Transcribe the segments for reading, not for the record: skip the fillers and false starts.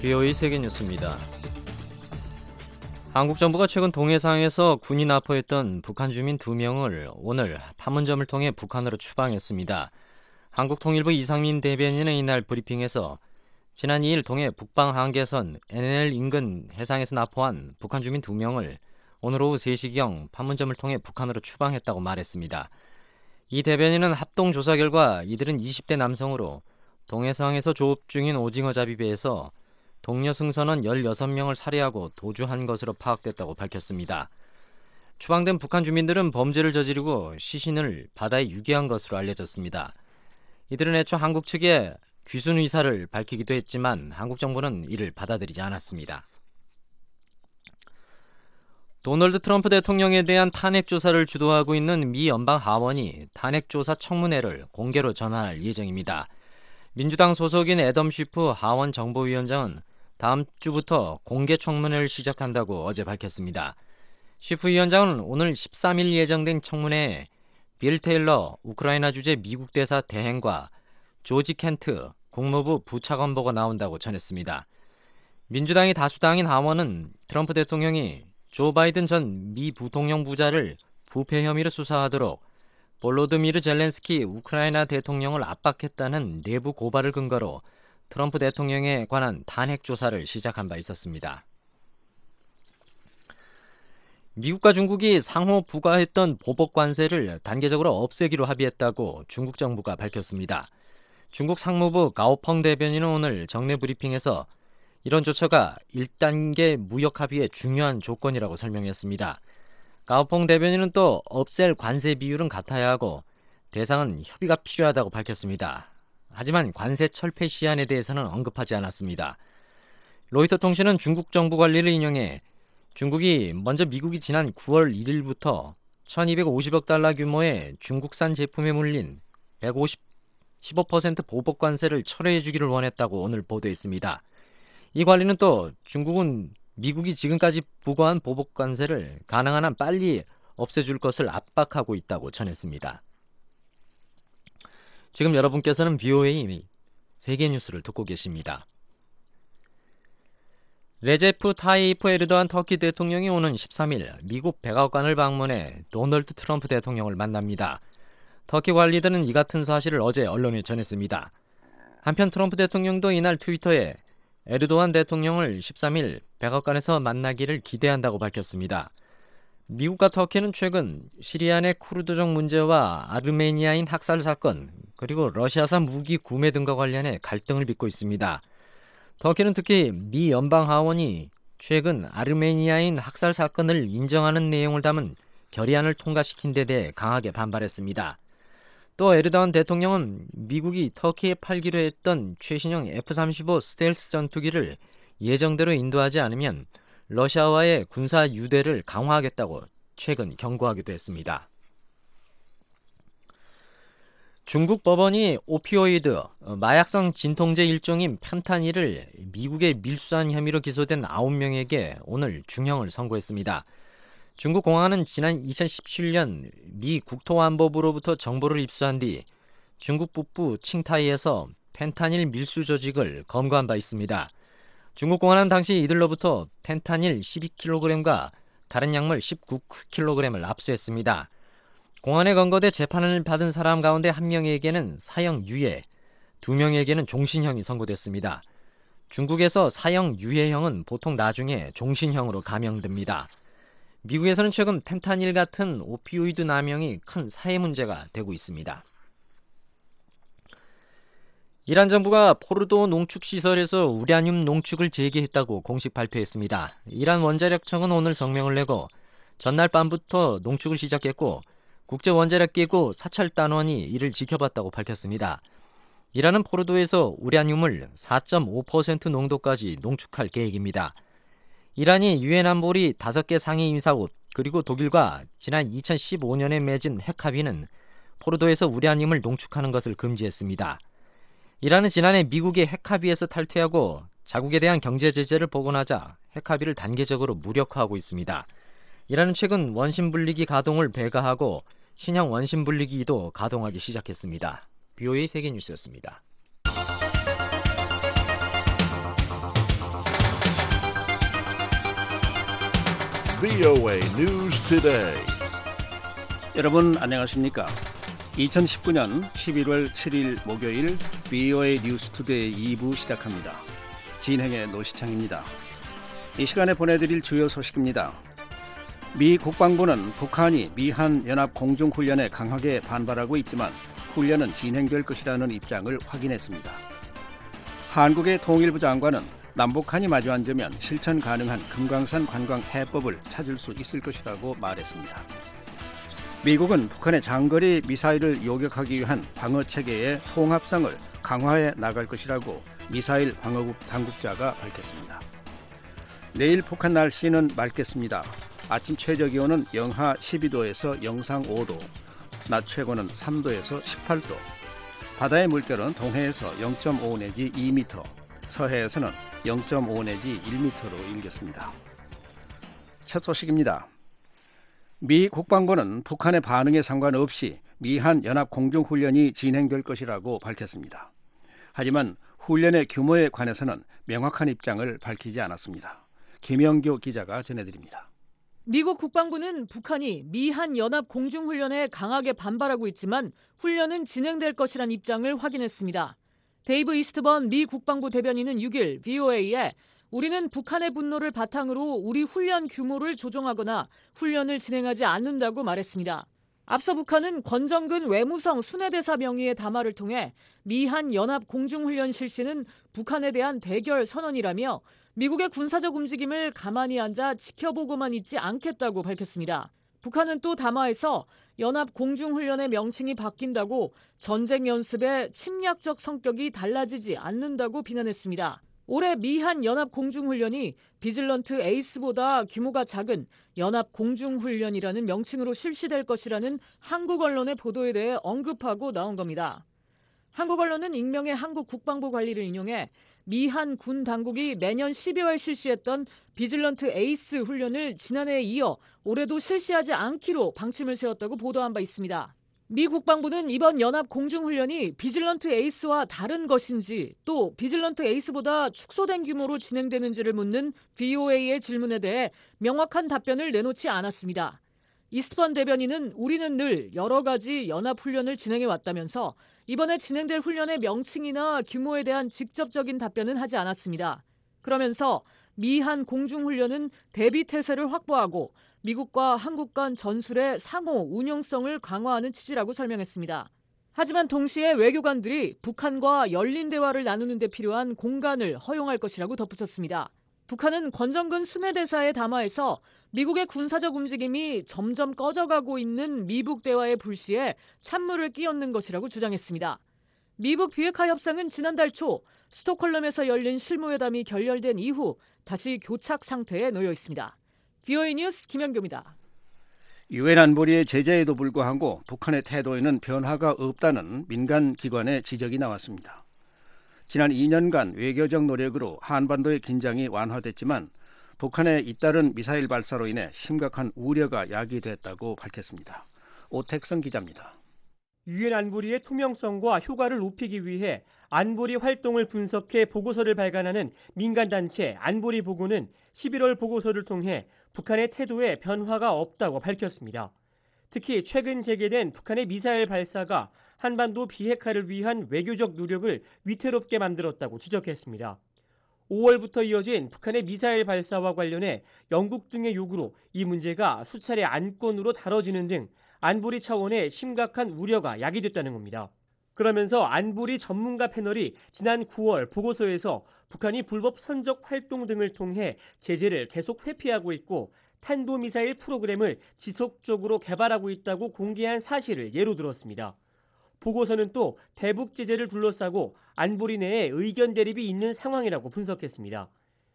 VOA 세계뉴스입니다. 한국 정부가 최근 동해상에서 군이 납포했던 북한 주민 2명을 오늘 판문점을 통해 북한으로 추방했습니다. 한국통일부 이상민 대변인은 이날 브리핑에서 지난 2일 동해 북방 한계선 NNL 인근 해상에서 납포한 북한 주민 2명을 오늘 오후 3시경 판문점을 통해 북한으로 추방했다고 말했습니다. 이 대변인은 합동 조사 결과 이들은 20대 남성으로 동해상에서 조업 중인 오징어 잡이배에서 동료 승선원 16명을 살해하고 도주한 것으로 파악됐다고 밝혔습니다. 추방된 북한 주민들은 범죄를 저지르고 시신을 바다에 유기한 것으로 알려졌습니다. 이들은 애초 한국 측에 귀순 의사를 밝히기도 했지만 한국 정부는 이를 받아들이지 않았습니다. 도널드 트럼프 대통령에 대한 탄핵 조사를 주도하고 있는 미 연방 하원이 탄핵 조사 청문회를 공개로 전환할 예정입니다. 민주당 소속인 애덤 쉬프 하원 정보위원장은 다음 주부터 공개 청문회를 시작한다고 어제 밝혔습니다. 쉬프 위원장은 오늘 13일 예정된 청문회에 빌 테일러 우크라이나 주재 미국 대사 대행과 조지 켄트 국무부 부차관보가 나온다고 전했습니다. 민주당이 다수당인 하원은 트럼프 대통령이 조 바이든 전 미 부통령 부자를 부패 혐의로 수사하도록 볼로드미르 젤렌스키 우크라이나 대통령을 압박했다는 내부 고발을 근거로 트럼프 대통령에 관한 탄핵 조사를 시작한 바 있었습니다. 미국과 중국이 상호 부과했던 보복 관세를 단계적으로 없애기로 합의했다고 중국 정부가 밝혔습니다. 중국 상무부 가오펑 대변인은 오늘 정례 브리핑에서 이런 조처가 1단계 무역 합의의 중요한 조건이라고 설명했습니다. 가오펑 대변인은 또 없앨 관세 비율은 같아야 하고 대상은 협의가 필요하다고 밝혔습니다. 하지만 관세 철폐 시한에 대해서는 언급하지 않았습니다. 로이터 통신은 중국 정부 관리를 인용해 중국이 먼저 미국이 지난 9월 1일부터 1250억 달러 규모의 중국산 제품에 물린 15% 보복 관세를 철회해 주기를 원했다고 오늘 보도했습니다. 이 관리는 또 중국은 미국이 지금까지 부과한 보복 관세를 가능한 한 빨리 없애줄 것을 압박하고 있다고 전했습니다. 지금 여러분께서는 VOA 세계뉴스를 듣고 계십니다. 레제프 타이프 에르도안 터키 대통령이 오는 13일 미국 백악관을 방문해 도널드 트럼프 대통령을 만납니다. 터키 관리들은 이 같은 사실을 어제 언론에 전했습니다. 한편 트럼프 대통령도 이날 트위터에 에르도안 대통령을 13일 백악관에서 만나기를 기대한다고 밝혔습니다. 미국과 터키는 최근 시리아 내 쿠르드족 문제와 아르메니아인 학살 사건, 그리고 러시아산 무기 구매 등과 관련해 갈등을 빚고 있습니다. 터키는 특히 미 연방 하원이 최근 아르메니아인 학살 사건을 인정하는 내용을 담은 결의안을 통과시킨 데 대해 강하게 반발했습니다. 또 에르도안 대통령은 미국이 터키에 팔기로 했던 최신형 F-35 스텔스 전투기를 예정대로 인도하지 않으면 러시아와의 군사 유대를 강화하겠다고 최근 경고하기도 했습니다. 중국 법원이 오피오이드, 마약성 진통제 일종인 펜타닐을 미국에 밀수한 혐의로 기소된 9명에게 오늘 중형을 선고했습니다. 중국 공안은 지난 2017년 미 국토안보부로부터 정보를 입수한 뒤 중국 북부 칭타이에서 펜타닐 밀수 조직을 검거한 바 있습니다. 중국 공안은 당시 이들로부터 펜타닐 12kg과 다른 약물 19kg을 압수했습니다. 공안에 검거돼 재판을 받은 사람 가운데 1명에게는 사형 유예, 2명에게는 종신형이 선고됐습니다. 중국에서 사형 유예형은 보통 나중에 종신형으로 감형됩니다. 미국에서는 최근 펜타닐 같은 오피오이드 남용이 큰 사회 문제가 되고 있습니다. 이란 정부가 포르도 농축시설에서 우라늄 농축을 재개했다고 공식 발표했습니다. 이란 원자력청은 오늘 성명을 내고 전날 밤부터 농축을 시작했고 국제원자력기구 사찰단원이 이를 지켜봤다고 밝혔습니다. 이란은 포르도에서 우라늄을 4.5% 농도까지 농축할 계획입니다. 이란이 유엔 안보리 5개 상위 임사국 그리고 독일과 지난 2015년에 맺은 핵합의는 포르도에서 우라늄을 농축하는 것을 금지했습니다. 이란은 지난해 미국의 핵합의에서 탈퇴하고 자국에 대한 경제 제재를 복원하자 핵합의를 단계적으로 무력화하고 있습니다. 이란은 최근 원심분리기 가동을 배가하고 신형 원심분리기도 가동하기 시작했습니다. VOA 세계뉴스였습니다. VOA News Today. 여러분 안녕하십니까? 2019년 11월 7일 목요일 VOA 뉴스 투데이 2부 시작합니다. 진행의 노시창입니다. 이 시간에 보내드릴 주요 소식입니다. 미 국방부는 북한이 미한 연합 공중훈련에 강하게 반발하고 있지만 훈련은 진행될 것이라는 입장을 확인했습니다. 한국의 통일부 장관은 남북한이 마주 앉으면 실천 가능한 금강산 관광 해법을 찾을 수 있을 것이라고 말했습니다. 미국은 북한의 장거리 미사일을 요격하기 위한 방어체계의 통합성을 강화해 나갈 것이라고 미사일 방어국 당국자가 밝혔습니다. 내일 북한 날씨는 맑겠습니다. 아침 최저기온은 영하 12도에서 영상 5도, 낮 최고는 3도에서 18도, 바다의 물결은 동해에서 0.5 내지 2m, 서해에서는 0.5 내지 1m로 일겠습니다. 첫 소식입니다. 미 국방부는 북한의 반응에 상관없이 미한 연합 공중훈련이 진행될 것이라고 밝혔습니다. 하지만 훈련의 규모에 관해서는 명확한 입장을 밝히지 않았습니다. 김영교 기자가 전해드립니다. 미국 국방부는 북한이 미한 연합 공중훈련에 강하게 반발하고 있지만 훈련은 진행될 것이란 입장을 확인했습니다. 데이브 이스트번 미 국방부 대변인은 6일 VOA에 우리는 북한의 분노를 바탕으로 우리 훈련 규모를 조정하거나 훈련을 진행하지 않는다고 말했습니다. 앞서 북한은 권정근 외무성 순회대사 명의의 담화를 통해 미한 연합 공중훈련 실시는 북한에 대한 대결 선언이라며 미국의 군사적 움직임을 가만히 앉아 지켜보고만 있지 않겠다고 밝혔습니다. 북한은 또 담화에서 연합 공중훈련의 명칭이 바뀐다고 전쟁 연습의 침략적 성격이 달라지지 않는다고 비난했습니다. 올해 미한 연합 공중훈련이 비질런트 에이스보다 규모가 작은 연합 공중훈련이라는 명칭으로 실시될 것이라는 한국 언론의 보도에 대해 언급하고 나온 겁니다. 한국 언론은 익명의 한국 국방부 관리를 인용해 미한 군 당국이 매년 12월 실시했던 비질런트 에이스 훈련을 지난해에 이어 올해도 실시하지 않기로 방침을 세웠다고 보도한 바 있습니다. 미 국방부는 이번 연합 공중훈련이 비질런트 에이스와 다른 것인지 또 비질런트 에이스보다 축소된 규모로 진행되는지를 묻는 VOA의 질문에 대해 명확한 답변을 내놓지 않았습니다. 이스트번 대변인은 우리는 늘 여러 가지 연합훈련을 진행해 왔다면서 이번에 진행될 훈련의 명칭이나 규모에 대한 직접적인 답변은 하지 않았습니다. 그러면서 미한 공중훈련은 대비태세를 확보하고 미국과 한국 간 전술의 상호 운용성을 강화하는 취지라고 설명했습니다. 하지만 동시에 외교관들이 북한과 열린 대화를 나누는 데 필요한 공간을 허용할 것이라고 덧붙였습니다. 북한은 권정근 순회대사의 담화에서 미국의 군사적 움직임이 점점 꺼져가고 있는 미북 대화의 불씨에 찬물을 끼얹는 것이라고 주장했습니다. 미북 비핵화 협상은 지난달 초 스톡홀름에서 열린 실무회담이 결렬된 이후 다시 교착 상태에 놓여 있습니다. VOA 뉴스 김현교입니다. 유엔 안보리의 제재에도 불구하고 북한의 태도에는 변화가 없다는 민간 기관의 지적이 나왔습니다. 지난 2년간 외교적 노력으로 한반도의 긴장이 완화됐지만 북한의 잇따른 미사일 발사로 인해 심각한 우려가 야기됐다고 밝혔습니다. 오택성 기자입니다. 유엔 안보리의 투명성과 효과를 높이기 위해 안보리 활동을 분석해 보고서를 발간하는 민간단체 안보리 보고는 11월 보고서를 통해 북한의 태도에 변화가 없다고 밝혔습니다. 특히 최근 재개된 북한의 미사일 발사가 한반도 비핵화를 위한 외교적 노력을 위태롭게 만들었다고 지적했습니다. 5월부터 이어진 북한의 미사일 발사와 관련해 영국 등의 요구로 이 문제가 수차례 안건으로 다뤄지는 등 안보리 차원의 심각한 우려가 야기됐다는 겁니다. 그러면서 안보리 전문가 패널이 지난 9월 보고서에서 북한이 불법 선적 활동 등을 통해 제재를 계속 회피하고 있고 탄도미사일 프로그램을 지속적으로 개발하고 있다고 공개한 사실을 예로 들었습니다. 보고서는 또 대북 제재를 둘러싸고 안보리 내에 의견 대립이 있는 상황이라고 분석했습니다.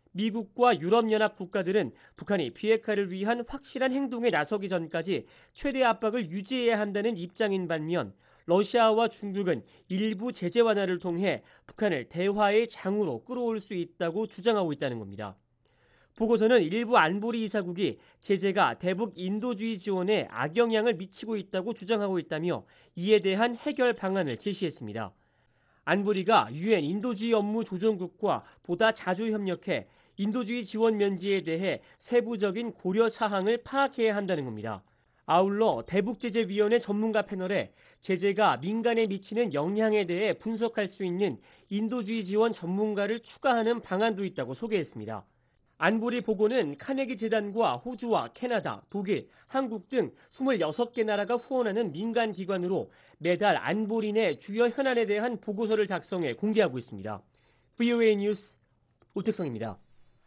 미국과 유럽연합 국가들은 북한이 비핵화를 위한 확실한 행동에 나서기 전까지 최대 압박을 유지해야 한다는 입장인 반면 러시아와 중국은 일부 제재 완화를 통해 북한을 대화의 장으로 끌어올 수 있다고 주장하고 있다는 겁니다. 보고서는 일부 안보리 이사국이 제재가 대북 인도주의 지원에 악영향을 미치고 있다고 주장하고 있다며 이에 대한 해결 방안을 제시했습니다. 안보리가 유엔 인도주의 업무 조정국과 보다 자주 협력해 인도주의 지원 면제에 대해 세부적인 고려 사항을 파악해야 한다는 겁니다. 아울러 대북제재위원회 전문가 패널에 제재가 민간에 미치는 영향에 대해 분석할 수 있는 인도주의 지원 전문가를 추가하는 방안도 있다고 소개했습니다. 안보리 보고는 카네기 재단과 호주와 캐나다, 독일, 한국 등 26개 나라가 후원하는 민간 기관으로 매달 안보리 내 주요 현안에 대한 보고서를 작성해 공개하고 있습니다. VOA 뉴스 오택성입니다.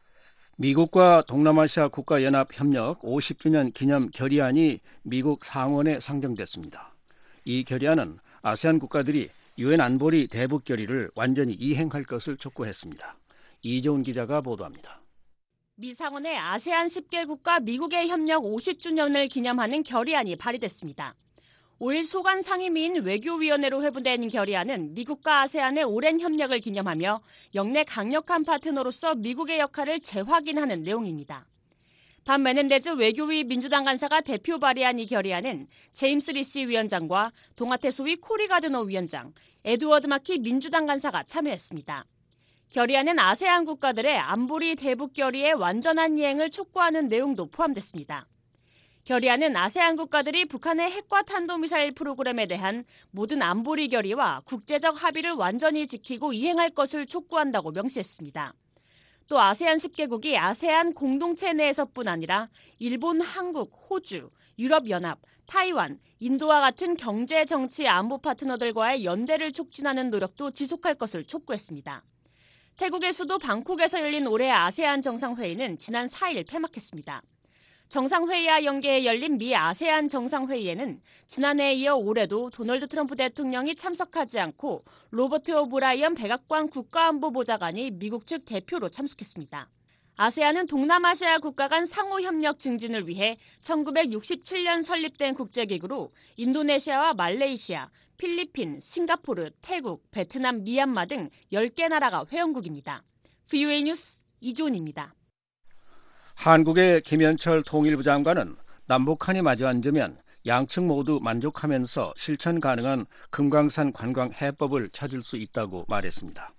미국과 동남아시아 국가연합협력 50주년 기념 결의안이 미국 상원에 상정됐습니다. 이 결의안은 아세안 국가들이 유엔 안보리 대북 결의를 완전히 이행할 것을 촉구했습니다. 이재훈 기자가 보도합니다. 미 상원의 아세안 10개국과 미국의 협력 50주년을 기념하는 결의안이 발의됐습니다. 5일 소관 상임위인 외교위원회로 회부된 결의안은 미국과 아세안의 오랜 협력을 기념하며 영내 강력한 파트너로서 미국의 역할을 재확인하는 내용입니다. 반 메넨데즈 외교위 민주당 간사가 대표 발의한 이 결의안은 제임스 리시 위원장과 동아태 소위 코리 가드너 위원장, 에드워드 마키 민주당 간사가 참여했습니다. 결의안은 아세안 국가들의 안보리 대북 결의의 완전한 이행을 촉구하는 내용도 포함됐습니다. 결의안은 아세안 국가들이 북한의 핵과 탄도미사일 프로그램에 대한 모든 안보리 결의와 국제적 합의를 완전히 지키고 이행할 것을 촉구한다고 명시했습니다. 또 아세안 10개국이 아세안 공동체 내에서뿐 아니라 일본, 한국, 호주, 유럽연합, 타이완, 인도와 같은 경제, 정치, 안보 파트너들과의 연대를 촉진하는 노력도 지속할 것을 촉구했습니다. 태국의 수도 방콕에서 열린 올해 아세안 정상회의는 지난 4일 폐막했습니다. 정상회의와 연계해 열린 미 아세안 정상회의에는 지난해에 이어 올해도 도널드 트럼프 대통령이 참석하지 않고 로버트 오브라이언 백악관 국가안보보좌관이 미국 측 대표로 참석했습니다. 아세안은 동남아시아 국가 간 상호협력 증진을 위해 1967년 설립된 국제기구로 인도네시아와 말레이시아, 필리핀, 싱가포르, 태국, 베트남, 미얀마 등 10개 나라가 회원국입니다. VOA 뉴스 이존입니다. 한국의 김현철 통일부 장관은 남북한이 마주 앉으면 양측 모두 만족하면서 실천 가능한 금강산 관광 해법을 찾을 수 있다고 말했습니다.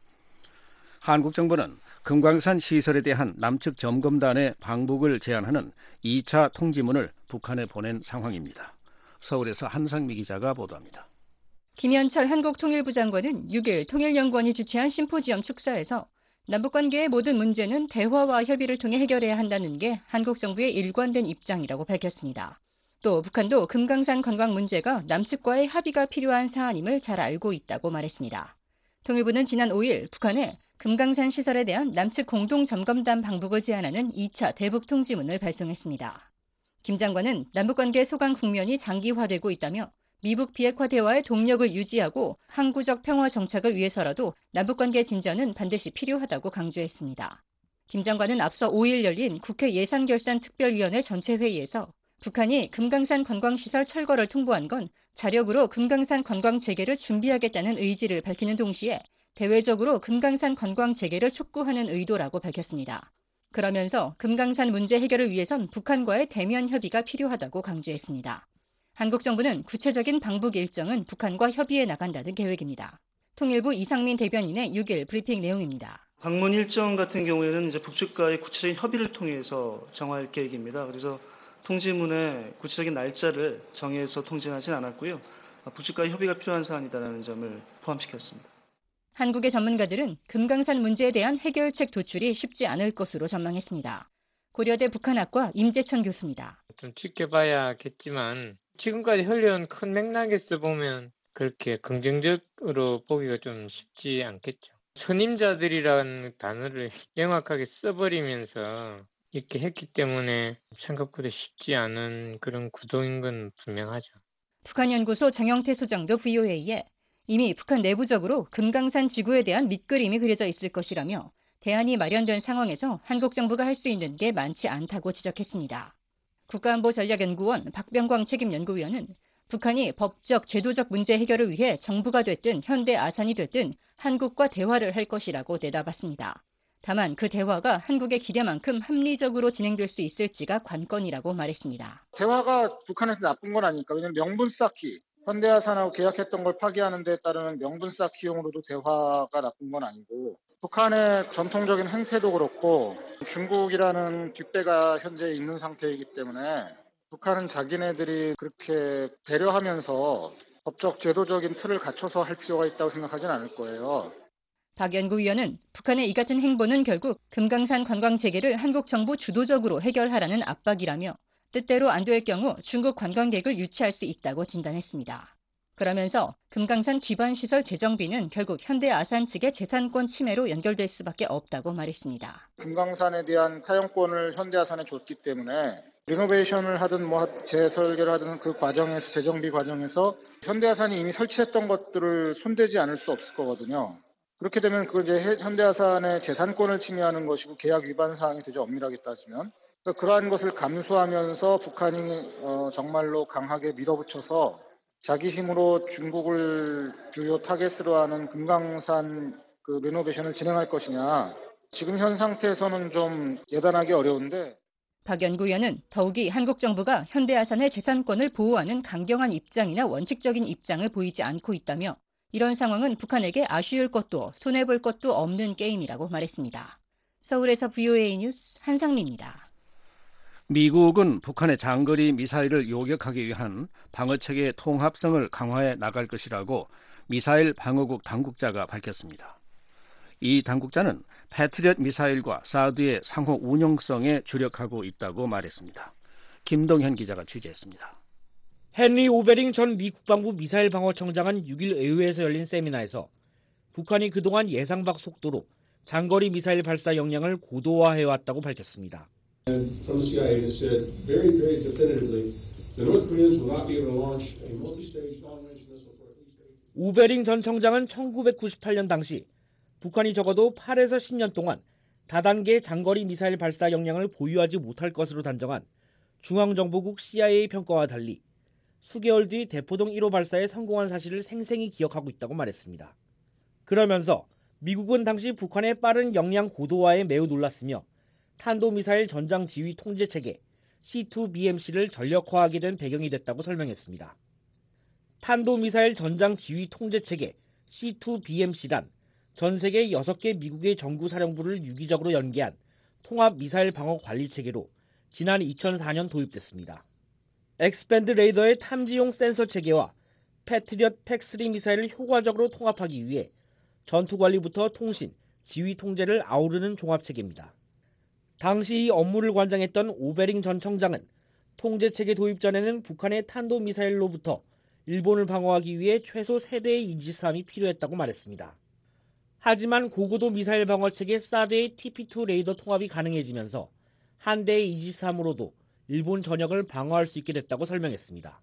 한국 정부는 금강산 시설에 대한 남측 점검단의 방북을 제안하는 2차 통지문을 북한에 보낸 상황입니다. 서울에서 한상미 기자가 보도합니다. 김현철 한국통일부 장관은 6일 통일연구원이 주최한 심포지엄 축사에서 남북관계의 모든 문제는 대화와 협의를 통해 해결해야 한다는 게 한국 정부의 일관된 입장이라고 밝혔습니다. 또 북한도 금강산 관광 문제가 남측과의 합의가 필요한 사안임을 잘 알고 있다고 말했습니다. 통일부는 지난 5일 북한에 금강산 시설에 대한 남측 공동점검단 방북을 제안하는 2차 대북 통지문을 발송했습니다. 김 장관은 남북관계 소강 국면이 장기화되고 있다며 미북 비핵화 대화의 동력을 유지하고 항구적 평화 정착을 위해서라도 남북관계 진전은 반드시 필요하다고 강조했습니다. 김 장관은 앞서 5일 열린 국회 예산결산특별위원회 전체 회의에서 북한이 금강산 관광시설 철거를 통보한 건 자력으로 금강산 관광 재개를 준비하겠다는 의지를 밝히는 동시에 대외적으로 금강산 관광 재개를 촉구하는 의도라고 밝혔습니다. 그러면서 금강산 문제 해결을 위해선 북한과의 대면 협의가 필요하다고 강조했습니다. 한국 정부는 구체적인 방북 일정은 북한과 협의해 나간다는 계획입니다. 통일부 이상민 대변인의 6일 브리핑 내용입니다. 방문 일정 같은 경우에는 이제 북측과의 구체적인 협의를 통해서 정할 계획입니다. 그래서 통지문에 구체적인 날짜를 정해서 통지하진 않았고요. 북측과의 협의가 필요한 사안이다라는 점을 포함시켰습니다. 한국의 전문가들은 금강산 문제에 대한 해결책 도출이 쉽지 않을 것으로 전망했습니다. 고려대 북한학과 임재천 교수입니다. 좀 지켜봐야겠지만 지금까지 흘려온 큰 맥락에서 보면 그렇게 긍정적으로 보기가 좀 쉽지 않겠죠. 선임자들이라는 단어를 명확하게 써버리면서 이렇게 했기 때문에 생각보다 쉽지 않은 그런 구도인 건 분명하죠. 북한연구소 정영태 소장도 VOA에 이미 북한 내부적으로 금강산 지구에 대한 밑그림이 그려져 있을 것이라며 대안이 마련된 상황에서 한국 정부가 할 수 있는 게 많지 않다고 지적했습니다. 국가안보전략연구원 박병광 책임연구위원은 북한이 법적, 제도적 문제 해결을 위해 정부가 됐든 현대 아산이 됐든 한국과 대화를 할 것이라고 내다봤습니다. 다만 그 대화가 한국의 기대만큼 합리적으로 진행될 수 있을지가 관건이라고 말했습니다. 대화가 북한에서 나쁜 건 아니니까. 왜냐하면 명분 쌓기, 현대아산하고 계약했던 걸 파기하는 데 따르는 명분 쌓기용으로도 대화가 나쁜 건 아니고 북한의 전통적인 행태도 그렇고 중국이라는 뒷배가 현재 있는 상태이기 때문에 북한은 자기네들이 그렇게 배려하면서 법적 제도적인 틀을 갖춰서 할 필요가 있다고 생각하진 않을 거예요. 박 연구위원은 북한의 이 같은 행보는 결국 금강산 관광체계를 한국 정부 주도적으로 해결하라는 압박이라며 뜻대로 안 될 경우 중국 관광객을 유치할 수 있다고 진단했습니다. 그러면서 금강산 기반시설 재정비는 결국 현대아산 측의 재산권 침해로 연결될 수밖에 없다고 말했습니다. 금강산에 대한 사용권을 현대아산에 줬기 때문에 리노베이션을 하든 재설계를 하든 그 과정에서 재정비 과정에서 현대아산이 이미 설치했던 것들을 손대지 않을 수 없을 거거든요. 그렇게 되면 그 이제 현대아산의 재산권을 침해하는 것이고 계약 위반 사항이 되죠. 엄밀하게 따지면. 그러한 것을 감수하면서 북한이 정말로 강하게 밀어붙여서 자기 힘으로 중국을 주요 타겟으로 하는 금강산 그 리노베이션을 진행할 것이냐. 지금 현 상태에서는 좀 예단하기 어려운데. 박 연구위원은 더욱이 한국 정부가 현대아산의 재산권을 보호하는 강경한 입장이나 원칙적인 입장을 보이지 않고 있다며 이런 상황은 북한에게 아쉬울 것도 손해볼 것도 없는 게임이라고 말했습니다. 서울에서 VOA 뉴스 한상미입니다. 미국은 북한의 장거리 미사일을 요격하기 위한 방어체계의 통합성을 강화해 나갈 것이라고 미사일 방어국 당국자가 밝혔습니다. 이 당국자는 패트리엇 미사일과 사드의 상호 운용성에 주력하고 있다고 말했습니다. 김동현 기자가 취재했습니다. 헨리 오베링 전 미 국방부 미사일 방어청장은 6일 의회에서 열린 세미나에서 북한이 그동안 예상 밖 속도로 장거리 미사일 발사 역량을 고도화해왔다고 밝혔습니다. 오베링 전 청장은 1998년 당시 북한이 적어도 8에서 10년 동안 다단계 장거리 미사일 발사 역량을 보유하지 못할 것으로 단정한 중앙정보국 CIA 평가와 달리 수개월 뒤 대포동 1호 발사에 성공한 사실을 생생히 기억하고 있다고 말했습니다. 그러면서 미국은 당시 북한의 빠른 역량 고도화에 매우 놀랐으며 탄도미사일 전장 지휘 통제체계 C2BMC를 전력화하게 된 배경이 됐다고 설명했습니다. 탄도미사일 전장 지휘 통제체계 C2BMC란 전 세계 6개 미국의 정구사령부를 유기적으로 연계한 통합 미사일 방어 관리 체계로 지난 2004년 도입됐습니다. 엑스밴드 레이더의 탐지용 센서 체계와 패트리엇 팩3 미사일을 효과적으로 통합하기 위해 전투관리부터 통신, 지휘 통제를 아우르는 종합체계입니다. 당시 이 업무를 관장했던 오베링 전 청장은 통제체계 도입 전에는 북한의 탄도미사일로부터 일본을 방어하기 위해 최소 3대의 이지스함이 필요했다고 말했습니다. 하지만 고고도 미사일 방어체계 사드의 TP2 레이더 통합이 가능해지면서 한 대의 이지스함으로도 일본 전역을 방어할 수 있게 됐다고 설명했습니다.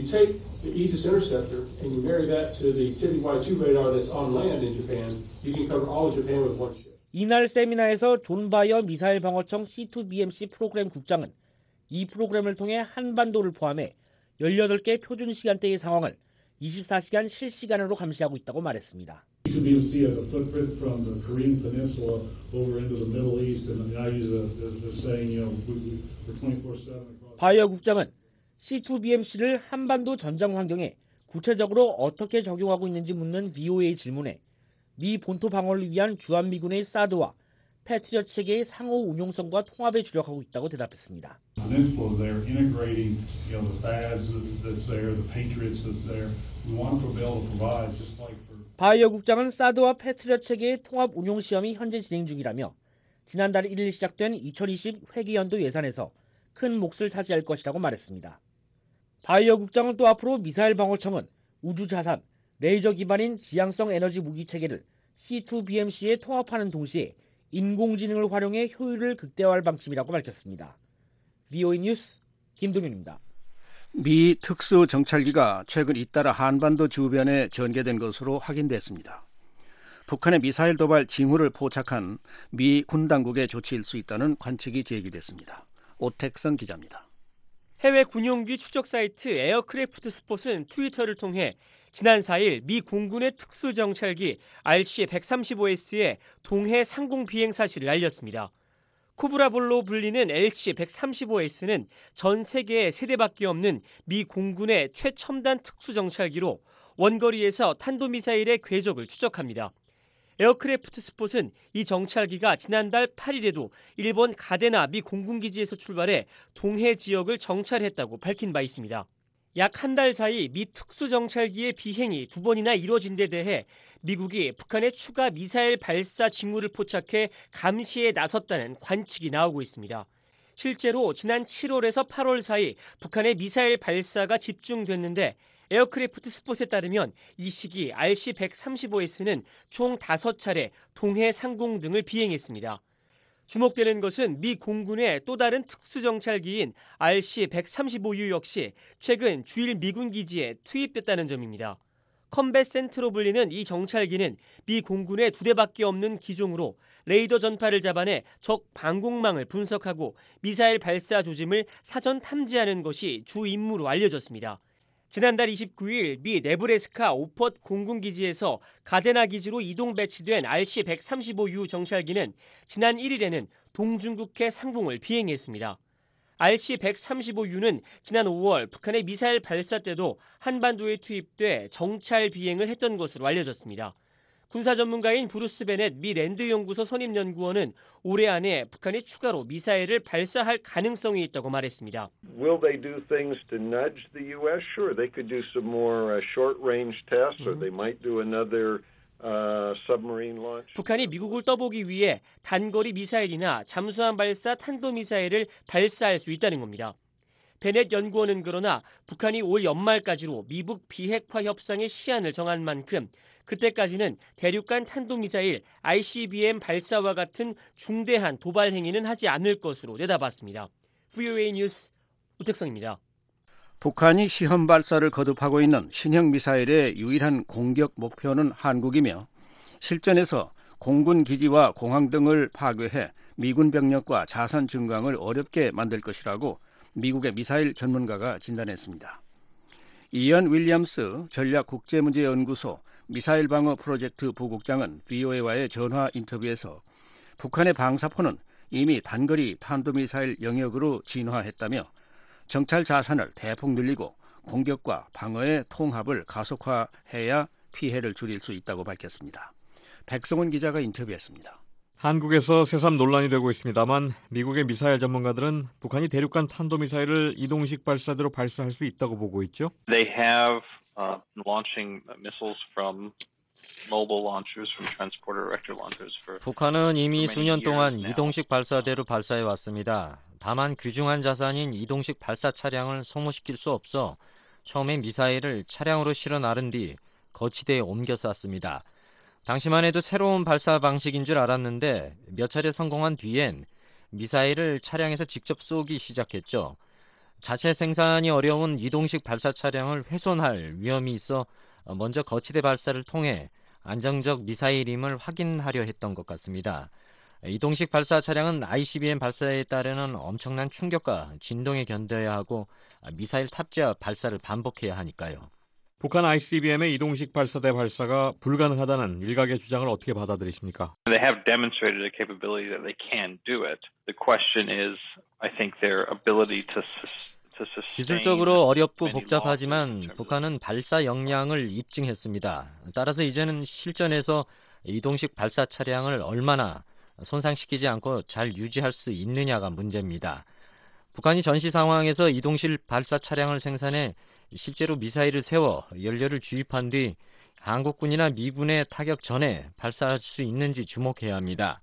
이날 세미나에서 존 바이어 미사일 방어청 C2BMC 프로그램 국장은 이 프로그램을 통해 한반도를 포함해 18개 표준 시간대의 상황을 24시간 실시간으로 감시하고 있다고 말했습니다. C2BMC has a footprint from the Korean Peninsula over into the Middle East, and I use the saying, we're 24/7. 바이어 국장은 C2BMC를 한반도 전장 환경에 구체적으로 어떻게 적용하고 있는지 묻는 VOA 질문에 미 본토 방어를 위한 주한미군의 사드와 패트리엇 체계의 상호 운용성과 통합에 주력하고 있다고 대답했습니다. They're integrating, the THAADs that's there, the Patriots that's there. We want to be able to provide just like for. 바이어 국장은 사드와 패트리엇 체계의 통합 운용 시험이 현재 진행 중이라며 지난달 1일 시작된 2020 회계연도 예산에서 큰 몫을 차지할 것이라고 말했습니다. 바이어 국장은 또 앞으로 미사일 방어청은 우주 자산, 레이저 기반인 지향성 에너지 무기 체계를 C2BMC에 통합하는 동시에 인공지능을 활용해 효율을 극대화할 방침이라고 밝혔습니다. VOA 뉴스 김동윤입니다. 미 특수정찰기가 최근 잇따라 한반도 주변에 전개된 것으로 확인됐습니다. 북한의 미사일 도발 징후를 포착한 미 군 당국의 조치일 수 있다는 관측이 제기됐습니다. 오택선 기자입니다. 해외 군용기 추적 사이트 에어크래프트 스폿은 트위터를 통해 지난 4일 미 공군의 특수정찰기 RC-135S의 동해 상공 비행 사실을 알렸습니다. 코브라볼로 불리는 LC-135S는 전 세계에 3대밖에 없는 미 공군의 최첨단 특수정찰기로 원거리에서 탄도미사일의 궤적을 추적합니다. 에어크래프트 스폿은 이 정찰기가 지난달 8일에도 일본 가데나 미 공군기지에서 출발해 동해 지역을 정찰했다고 밝힌 바 있습니다. 약 한 달 사이 미 특수정찰기의 비행이 2번이나 이뤄진 데 대해 미국이 북한의 추가 미사일 발사 징후를 포착해 감시에 나섰다는 관측이 나오고 있습니다. 실제로 지난 7월에서 8월 사이 북한의 미사일 발사가 집중됐는데 에어크래프트 스폿에 따르면 이 시기 RC-135S는 총 5차례 동해 상공 등을 비행했습니다. 주목되는 것은 미 공군의 또 다른 특수정찰기인 RC-135U 역시 최근 주일 미군 기지에 투입됐다는 점입니다. 컴뱃 센트로 불리는 이 정찰기는 미 공군에 2대밖에 없는 기종으로 레이더 전파를 잡아내 적 방공망을 분석하고 미사일 발사 조짐을 사전 탐지하는 것이 주 임무로 알려졌습니다. 지난달 29일 미 네브래스카 오폿 공군기지에서 가데나 기지로 이동 배치된 RC-135U 정찰기는 지난 1일에는 동중국해 상공을 비행했습니다. RC-135U는 지난 5월 북한의 미사일 발사 때도 한반도에 투입돼 정찰 비행을 했던 것으로 알려졌습니다. 군사 전문가인 브루스 베넷 미 랜드 연구소 선임 연구원은 올해 안에 북한이 추가로 미사일을 발사할 가능성이 있다고 말했습니다. Will they do things to nudge the U.S.? Sure, they could do some more short-range tests, or they might do another submarine launch. 북한이 미국을 떠보기 위해 단거리 미사일이나 잠수함 발사 탄도미사일을 발사할 수 있다는 겁니다. 베넷 연구원은 그러나 북한이 올 연말까지로 미북 비핵화 협상의 시한을 정한 만큼 그때까지는 대륙간 탄도미사일 ICBM 발사와 같은 중대한 도발 행위는 하지 않을 것으로 내다봤습니다. VOA 뉴스 우택성입니다. 북한이 시험 발사를 거듭하고 있는 신형 미사일의 유일한 공격 목표는 한국이며 실전에서 공군 기지와 공항 등을 파괴해 미군 병력과 자산 증강을 어렵게 만들 것이라고 미국의 미사일 전문가가 진단했습니다. 이언 윌리엄스 전략국제문제연구소 미사일 방어 프로젝트 부국장은 VOA와의 전화 인터뷰에서 북한의 방사포는 이미 단거리 탄도미사일 영역으로 진화했다며 정찰 자산을 대폭 늘리고 공격과 방어의 통합을 가속화해야 피해를 줄일 수 있다고 밝혔습니다. 백성훈 기자가 인터뷰했습니다. 한국에서 새삼 논란이 되고 있습니다만 미국의 미사일 전문가들은 북한이 대륙간 탄도미사일을 이동식 발사대로 발사할 수 있다고 보고 있죠. They have launching missiles from mobile launchers, from transporter erector launchers for. 북한은 이미 수년 동안 이동식 발사대로 발사해 왔습니다. 다만 귀중한 자산인 이동식 발사 차량을 소모시킬 수 없어 처음에 미사일을 차량으로 실어 나른 뒤 거치대에 옮겨 쐈습니다. 당시만 해도 새로운 발사 방식인 줄 알았는데 몇 차례 성공한 뒤엔 미사일을 차량에서 직접 쏘기 시작했죠. 자체 생산이 어려운 이동식 발사 차량을 훼손할 위험이 있어 먼저 거치대 발사를 통해 안정적 미사일임을 확인하려 했던 것 같습니다. 이동식 발사 차량은 ICBM 발사에 따르는 엄청난 충격과 진동에 견뎌야 하고 미사일 탑재와 발사를 반복해야 하니까요. 북한 ICBM의 이동식 발사대 발사가 불가능하다는 일각의 주장을 어떻게 받아들이십니까? They have demonstrated a capability that they can do it. The question is, I think, their ability to sustain. 기술적으로 어렵고 복잡하지만 북한은 발사 역량을 입증했습니다. 따라서 이제는 실전에서 이동식 발사 차량을 얼마나 손상시키지 않고 잘 유지할 수 있느냐가 문제입니다. 북한이 전시 상황에서 이동식 발사 차량을 생산해 실제로 미사일을 세워 연료를 주입한 뒤 한국군이나 미군의 타격 전에 발사할 수 있는지 주목해야 합니다.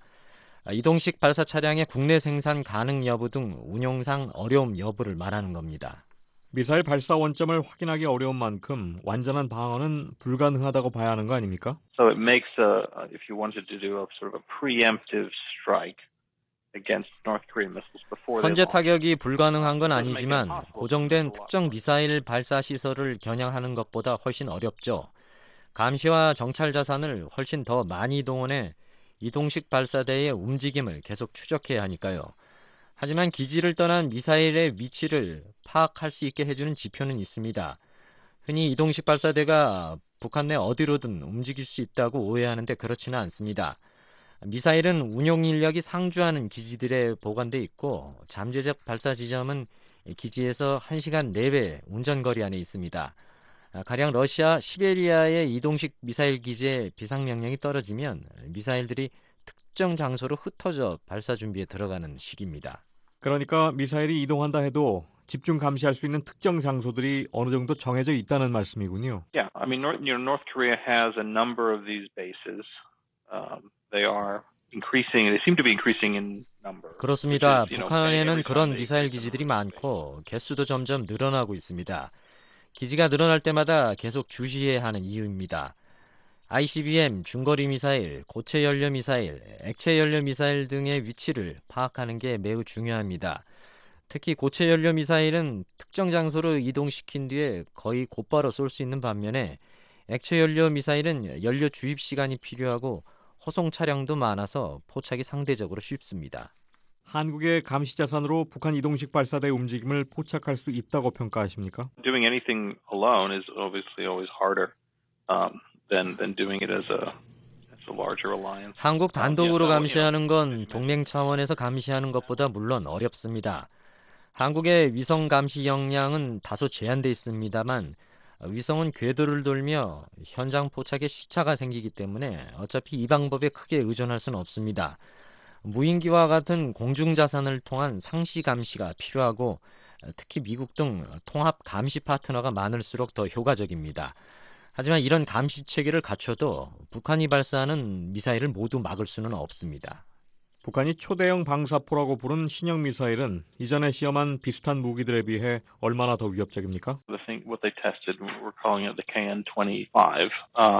이동식 발사 차량의 국내 생산 가능 여부 등 운용상 어려움 여부를 말하는 겁니다. 미사일 발사 원점을 확인하기 어려운 만큼 완전한 방어는 불가능하다고 봐야 하는 거 아닙니까? So it makes if you wanted to do a sort of a preemptive strike against North Korean missiles before 선제 타격이 불가능한 건 아니지만 고정된 특정 미사일 발사 시설을 겨냥하는 것보다 훨씬 어렵죠. 감시와 정찰 자산을 훨씬 더 많이 동원해 이동식 발사대의 움직임을 계속 추적해야 하니까요. 하지만 기지를 떠난 미사일의 위치를 파악할 수 있게 해주는 지표는 있습니다. 흔히 이동식 발사대가 북한 내 어디로든 움직일 수 있다고 오해하는데 그렇지는 않습니다. 미사일은 운용 인력이 상주하는 기지들에 보관돼 있고 잠재적 발사 지점은 기지에서 1시간 내외 운전거리 안에 있습니다. 가령 러시아 시베리아의 이동식 미사일 기지에 비상명령이 떨어지면 미사일들이 특정 장소로 흩어져 발사 준비에 들어가는 시기입니다. 그러니까 미사일이 이동한다 해도 집중 감시할 수 있는 특정 장소들이 어느 정도 정해져 있다는 말씀이군요. Yeah, I mean, North Korea has a number of these bases. They are increasing. They seem to be increasing in number. 그렇습니다. 북한에는 그런 미사일 기지들이 많고 개수도 점점 늘어나고 있습니다. 기지가 늘어날 때마다 계속 주시해야 하는 이유입니다. ICBM, 중거리 미사일, 고체 연료 미사일, 액체 연료 미사일 등의 위치를 파악하는 게 매우 중요합니다. 특히 고체 연료 미사일은 특정 장소로 이동시킨 뒤에 거의 곧바로 쏠 수 있는 반면에 액체 연료 미사일은 연료 주입 시간이 필요하고 호송 차량도 많아서 포착이 상대적으로 쉽습니다. 한국의 감시 자산으로 북한 이동식 발사대 움직임을 포착할 수 있다고 평가하십니까? Doing anything alone is obviously always harder than doing it as a larger alliance. 한국 단독으로 감시하는 건 동맹 차원에서 감시하는 것보다 물론 어렵습니다. 한국의 위성 감시 역량은 다소 제한돼 있습니다만 위성은 궤도를 돌며 현장 포착에 시차가 생기기 때문에 어차피 이 방법에 크게 의존할 수는 없습니다. 무인기와 같은 공중자산을 통한 상시 감시가 필요하고 특히 미국 등 통합 감시 파트너가 많을수록 더 효과적입니다. 하지만 이런 감시 체계를 갖춰도 북한이 발사하는 미사일을 모두 막을 수는 없습니다. 북한이 초대형 방사포라고 부른 신형 미사일은 이전에 시험한 비슷한 무기들에 비해 얼마나 더 위협적입니까? What they tested, we're calling it the KN-25.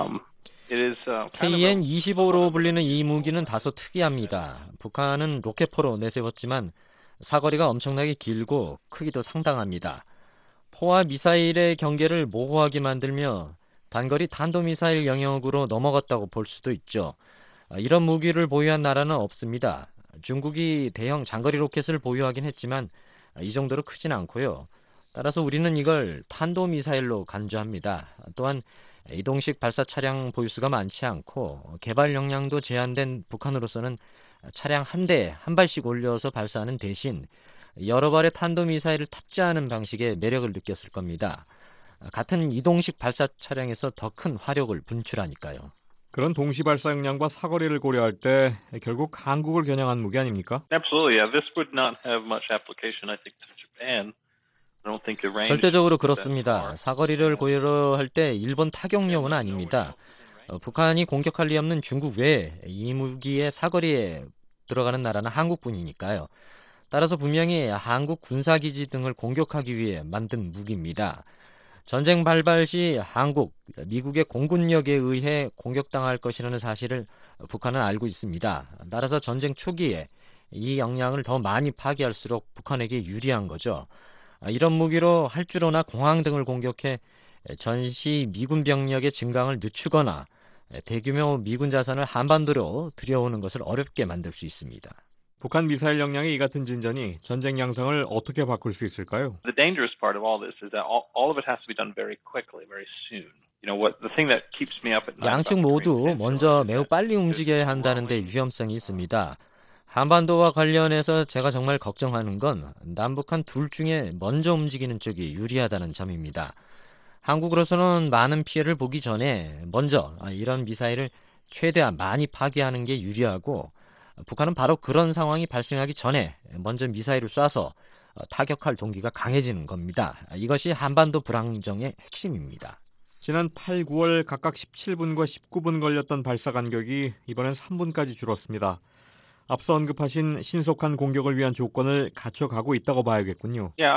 KN-25로 불리는 이 무기는 다소 특이합니다. 북한은 로켓포로 내세웠지만 사거리가 엄청나게 길고 크기도 상당합니다. 포와 미사일의 경계를 모호하게 만들며 단거리 탄도미사일 영역으로 넘어갔다고 볼 수도 있죠. 이런 무기를 보유한 나라는 없습니다. 중국이 대형 장거리 로켓을 보유하긴 했지만 이 정도로 크진 않고요. 따라서 우리는 이걸 탄도미사일로 간주합니다. 또한 이동식 발사 차량 보유수가 많지 않고 개발 역량도 제한된 북한으로서는 차량 한 대에 한 발씩 올려서 발사하는 대신 여러 발의 탄도미사일을 탑재하는 방식의 매력을 느꼈을 겁니다. 같은 이동식 발사 차량에서 더 큰 화력을 분출하니까요. 그런 동시 발사 역량과 사거리를 고려할 때 결국 한국을 겨냥한 무기 아닙니까? Absolutely, yeah. This would not have much application, I think, to Japan. I don't think the range. 절대적으로 그렇습니다. 사거리를 고려할 때 일본 타격용은 아닙니다. 북한이 공격할 리 없는 중국 외에 이 무기의 사거리에 들어가는 나라는 한국뿐이니까요. 따라서 분명히 한국 군사기지 등을 공격하기 위해 만든 무기입니다. 전쟁 발발 시 한국, 미국의 공군력에 의해 공격당할 것이라는 사실을 북한은 알고 있습니다. 따라서 전쟁 초기에 이 역량을 더 많이 파괴할수록 북한에게 유리한 거죠. 이런 무기로 활주로나 공항 등을 공격해 전시 미군 병력의 증강을 늦추거나 대규모 미군 자산을 한반도로 들여오는 것을 어렵게 만들 수 있습니다. 북한 미사일 역량의 이 같은 진전이 전쟁 양상을 어떻게 바꿀 수 있을까요? The dangerous part of all this is that all of it has to be done very quickly, very soon. You know what? The thing that keeps me up at night. 양측 모두 먼저 매우 빨리 움직여야 한다는 데 위험성이 있습니다. 한반도와 관련해서 제가 정말 걱정하는 건 남북한 둘 중에 먼저 움직이는 쪽이 유리하다는 점입니다. 한국으로서는 많은 피해를 보기 전에 먼저 이런 미사일을 최대한 많이 파괴하는 게 유리하고 북한은 바로 그런 상황이 발생하기 전에 먼저 미사일을 쏴서 타격할 동기가 강해지는 겁니다. 이것이 한반도 불안정의 핵심입니다. 지난 8, 9월 각각 17분과 19분 걸렸던 발사 간격이 이번엔 3분까지 줄었습니다. 앞서 언급하신 신속한 공격을 위한 조건을 갖춰가고 있다고 봐야겠군요. Yeah,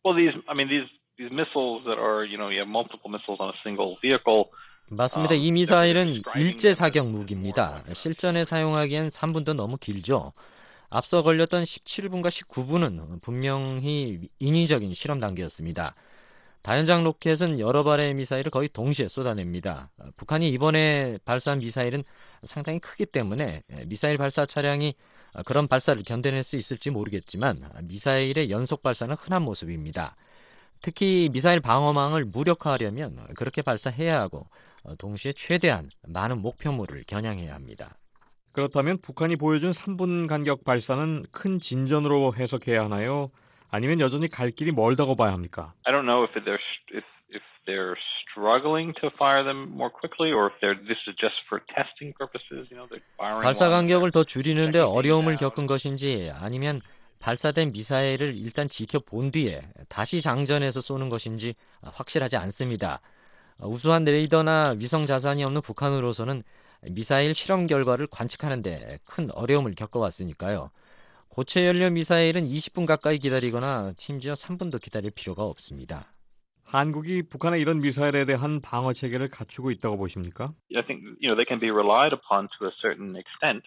these missiles that are, you have multiple missiles on a single vehicle. 맞습니다. 이 미사일은 일제 사격 무기입니다. 실전에 사용하기엔 3분도 너무 길죠. 앞서 걸렸던 17분과 19분은 분명히 인위적인 실험 단계였습니다. 다연장 로켓은 여러 발의 미사일을 거의 동시에 쏟아냅니다. 북한이 이번에 발사한 미사일은 상당히 크기 때문에 미사일 발사 차량이 그런 발사를 견뎌낼 수 있을지 모르겠지만 미사일의 연속 발사는 흔한 모습입니다. 특히 미사일 방어망을 무력화하려면 그렇게 발사해야 하고 동시에 최대한 많은 목표물을 겨냥해야 합니다. 그렇다면 북한이 보여준 3분 간격 발사는 큰 진전으로 해석해야 하나요? 아니면 여전히 갈 길이 멀다고 봐야 합니까? I don't know if they're struggling to fire them more quickly, or if this is just for testing purposes, they're firing. 발사 one, 간격을 더 줄이는데 checking things 어려움을 out. 겪은 것인지 아니면 발사된 미사일을 일단 지켜본 뒤에 다시 장전해서 쏘는 것인지 확실하지 않습니다. 우수한 레이더나 위성 자산이 없는 북한으로서는 미사일 실험 결과를 관측하는 데 큰 어려움을 겪어왔으니까요. 고체 연료 미사일은 20분 가까이 기다리거나 심지어 3분도 기다릴 필요가 없습니다. 한국이 북한의 이런 미사일에 대한 방어 체계를 갖추고 있다고 보십니까? I think they can be relied upon to a certain extent.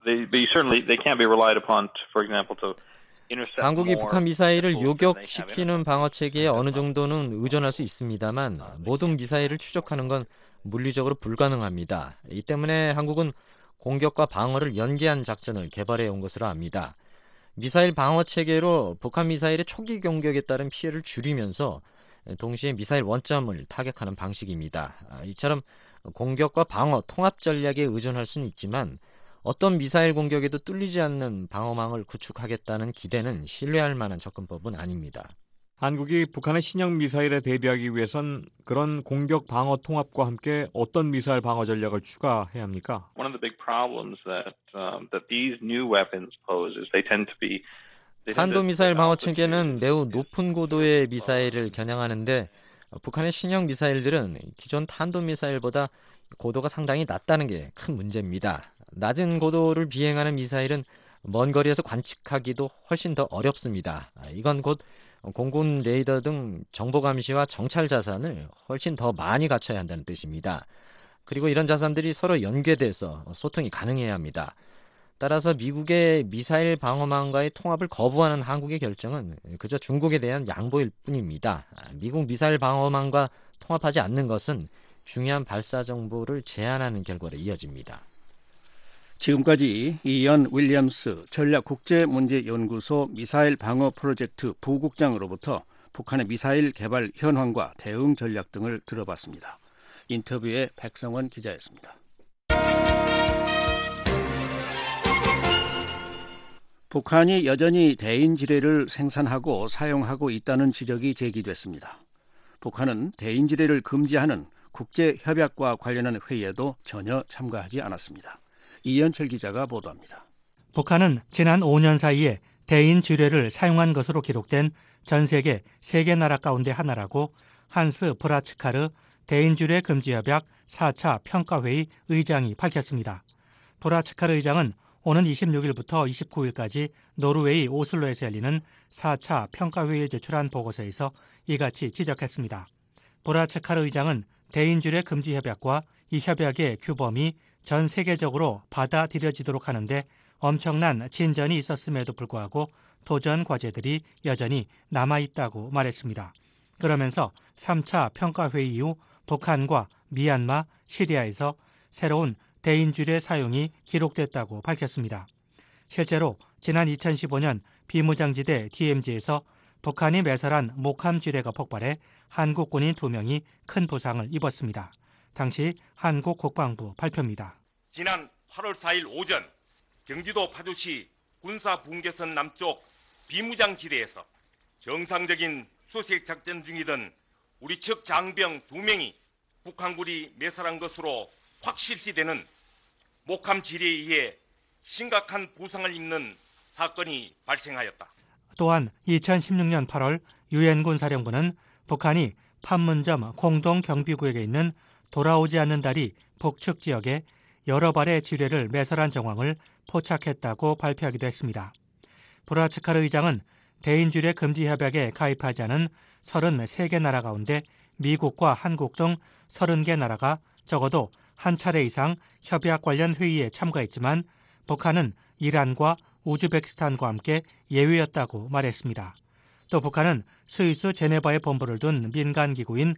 They can't be relied upon, for example, to intercept 한국이 more 북한 미사일을 missiles than they have 요격시키는 방어 체계에 어느 정도는 의존할 수 있습니다만 모든 미사일을 추적하는 건 물리적으로 불가능합니다. 이 때문에 한국은 공격과 방어를 연계한 작전을 개발해 온 것으로 압니다. 미사일 방어 체계로 북한 미사일의 초기 공격에 따른 피해를 줄이면서 동시에 미사일 원점을 타격하는 방식입니다. 이처럼 공격과 방어 통합 전략에 의존할 수는 있지만 어떤 미사일 공격에도 뚫리지 않는 방어망을 구축하겠다는 기대는 신뢰할 만한 접근법은 아닙니다. 한국이 북한의 신형 미사일에 대비하기 위해선 그런 공격 방어 통합과 함께 어떤 미사일 방어 전략을 추가해야 합니까? One of the big problems that these new weapons pose is they tend to 탄도미사일 방어 체계는 매우 높은 고도의 미사일을 겨냥하는데 북한의 신형 미사일들은 기존 탄도미사일보다 고도가 상당히 낮다는 게 큰 문제입니다. 낮은 고도를 비행하는 미사일은 먼 거리에서 관측하기도 훨씬 더 어렵습니다. 이건 곧 공군 레이더 등 정보 감시와 정찰 자산을 훨씬 더 많이 갖춰야 한다는 뜻입니다. 그리고 이런 자산들이 서로 연계돼서 소통이 가능해야 합니다. 따라서 미국의 미사일 방어망과의 통합을 거부하는 한국의 결정은 그저 중국에 대한 양보일 뿐입니다. 미국 미사일 방어망과 통합하지 않는 것은 중요한 발사 정보를 제한하는 결과로 이어집니다. 지금까지 이언 윌리엄스 전략국제문제연구소 미사일 방어 프로젝트 부국장으로부터 북한의 미사일 개발 현황과 대응 전략 등을 들어봤습니다. 인터뷰에 백성원 기자였습니다. 북한이 여전히 대인지뢰를 생산하고 사용하고 있다는 지적이 제기됐습니다. 북한은 대인지뢰를 금지하는 국제협약과 관련한 회의에도 전혀 참가하지 않았습니다. 이현철 기자가 보도합니다. 북한은 지난 5년 사이에 대인지뢰를 사용한 것으로 기록된 전 세계 3개 나라 가운데 하나라고 한스 브라츠카르 대인지뢰 금지협약 4차 평가회의 의장이 밝혔습니다. 브라츠카르 의장은 오는 26일부터 29일까지 노르웨이 오슬로에서 열리는 4차 평가회의에 제출한 보고서에서 이같이 지적했습니다. 브라츠카르 의장은 대인지뢰 금지 협약과 이 협약의 규범이 전 세계적으로 받아들여지도록 하는데 엄청난 진전이 있었음에도 불구하고 도전 과제들이 여전히 남아있다고 말했습니다. 그러면서 3차 평가회의 이후 북한과 미얀마, 시리아에서 새로운 대인지뢰 사용이 기록됐다고 밝혔습니다. 실제로 지난 2015년 비무장지대 DMZ에서 북한이 매설한 목함 지뢰가 폭발해 한국 군인 2명이 큰 부상을 입었습니다. 당시 한국 국방부 발표입니다. 지난 8월 4일 오전 경기도 파주시 군사분계선 남쪽 비무장지대에서 정상적인 수색 작전 중이던 우리 측 장병 2명이 북한군이 매설한 것으로 확실시되는 목함 지뢰에 의해 심각한 부상을 입는 사건이 발생하였다. 또한 2016년 8월 유엔군 사령부는 북한이 판문점 공동경비구역에 있는 돌아오지 않는 다리 북측 지역에 여러 발의 지뢰를 매설한 정황을 포착했다고 발표하기도 했습니다. 브라츠카르 의장은 대인지뢰 금지 협약에 가입하지 않은 33개 나라 가운데 미국과 한국 등 30개 나라가 적어도 한 차례 이상 협약 관련 회의에 참가했지만 북한은 이란과 우즈베키스탄과 함께 예외였다고 말했습니다. 또 북한은 스위스 제네바에 본부를 둔 민간기구인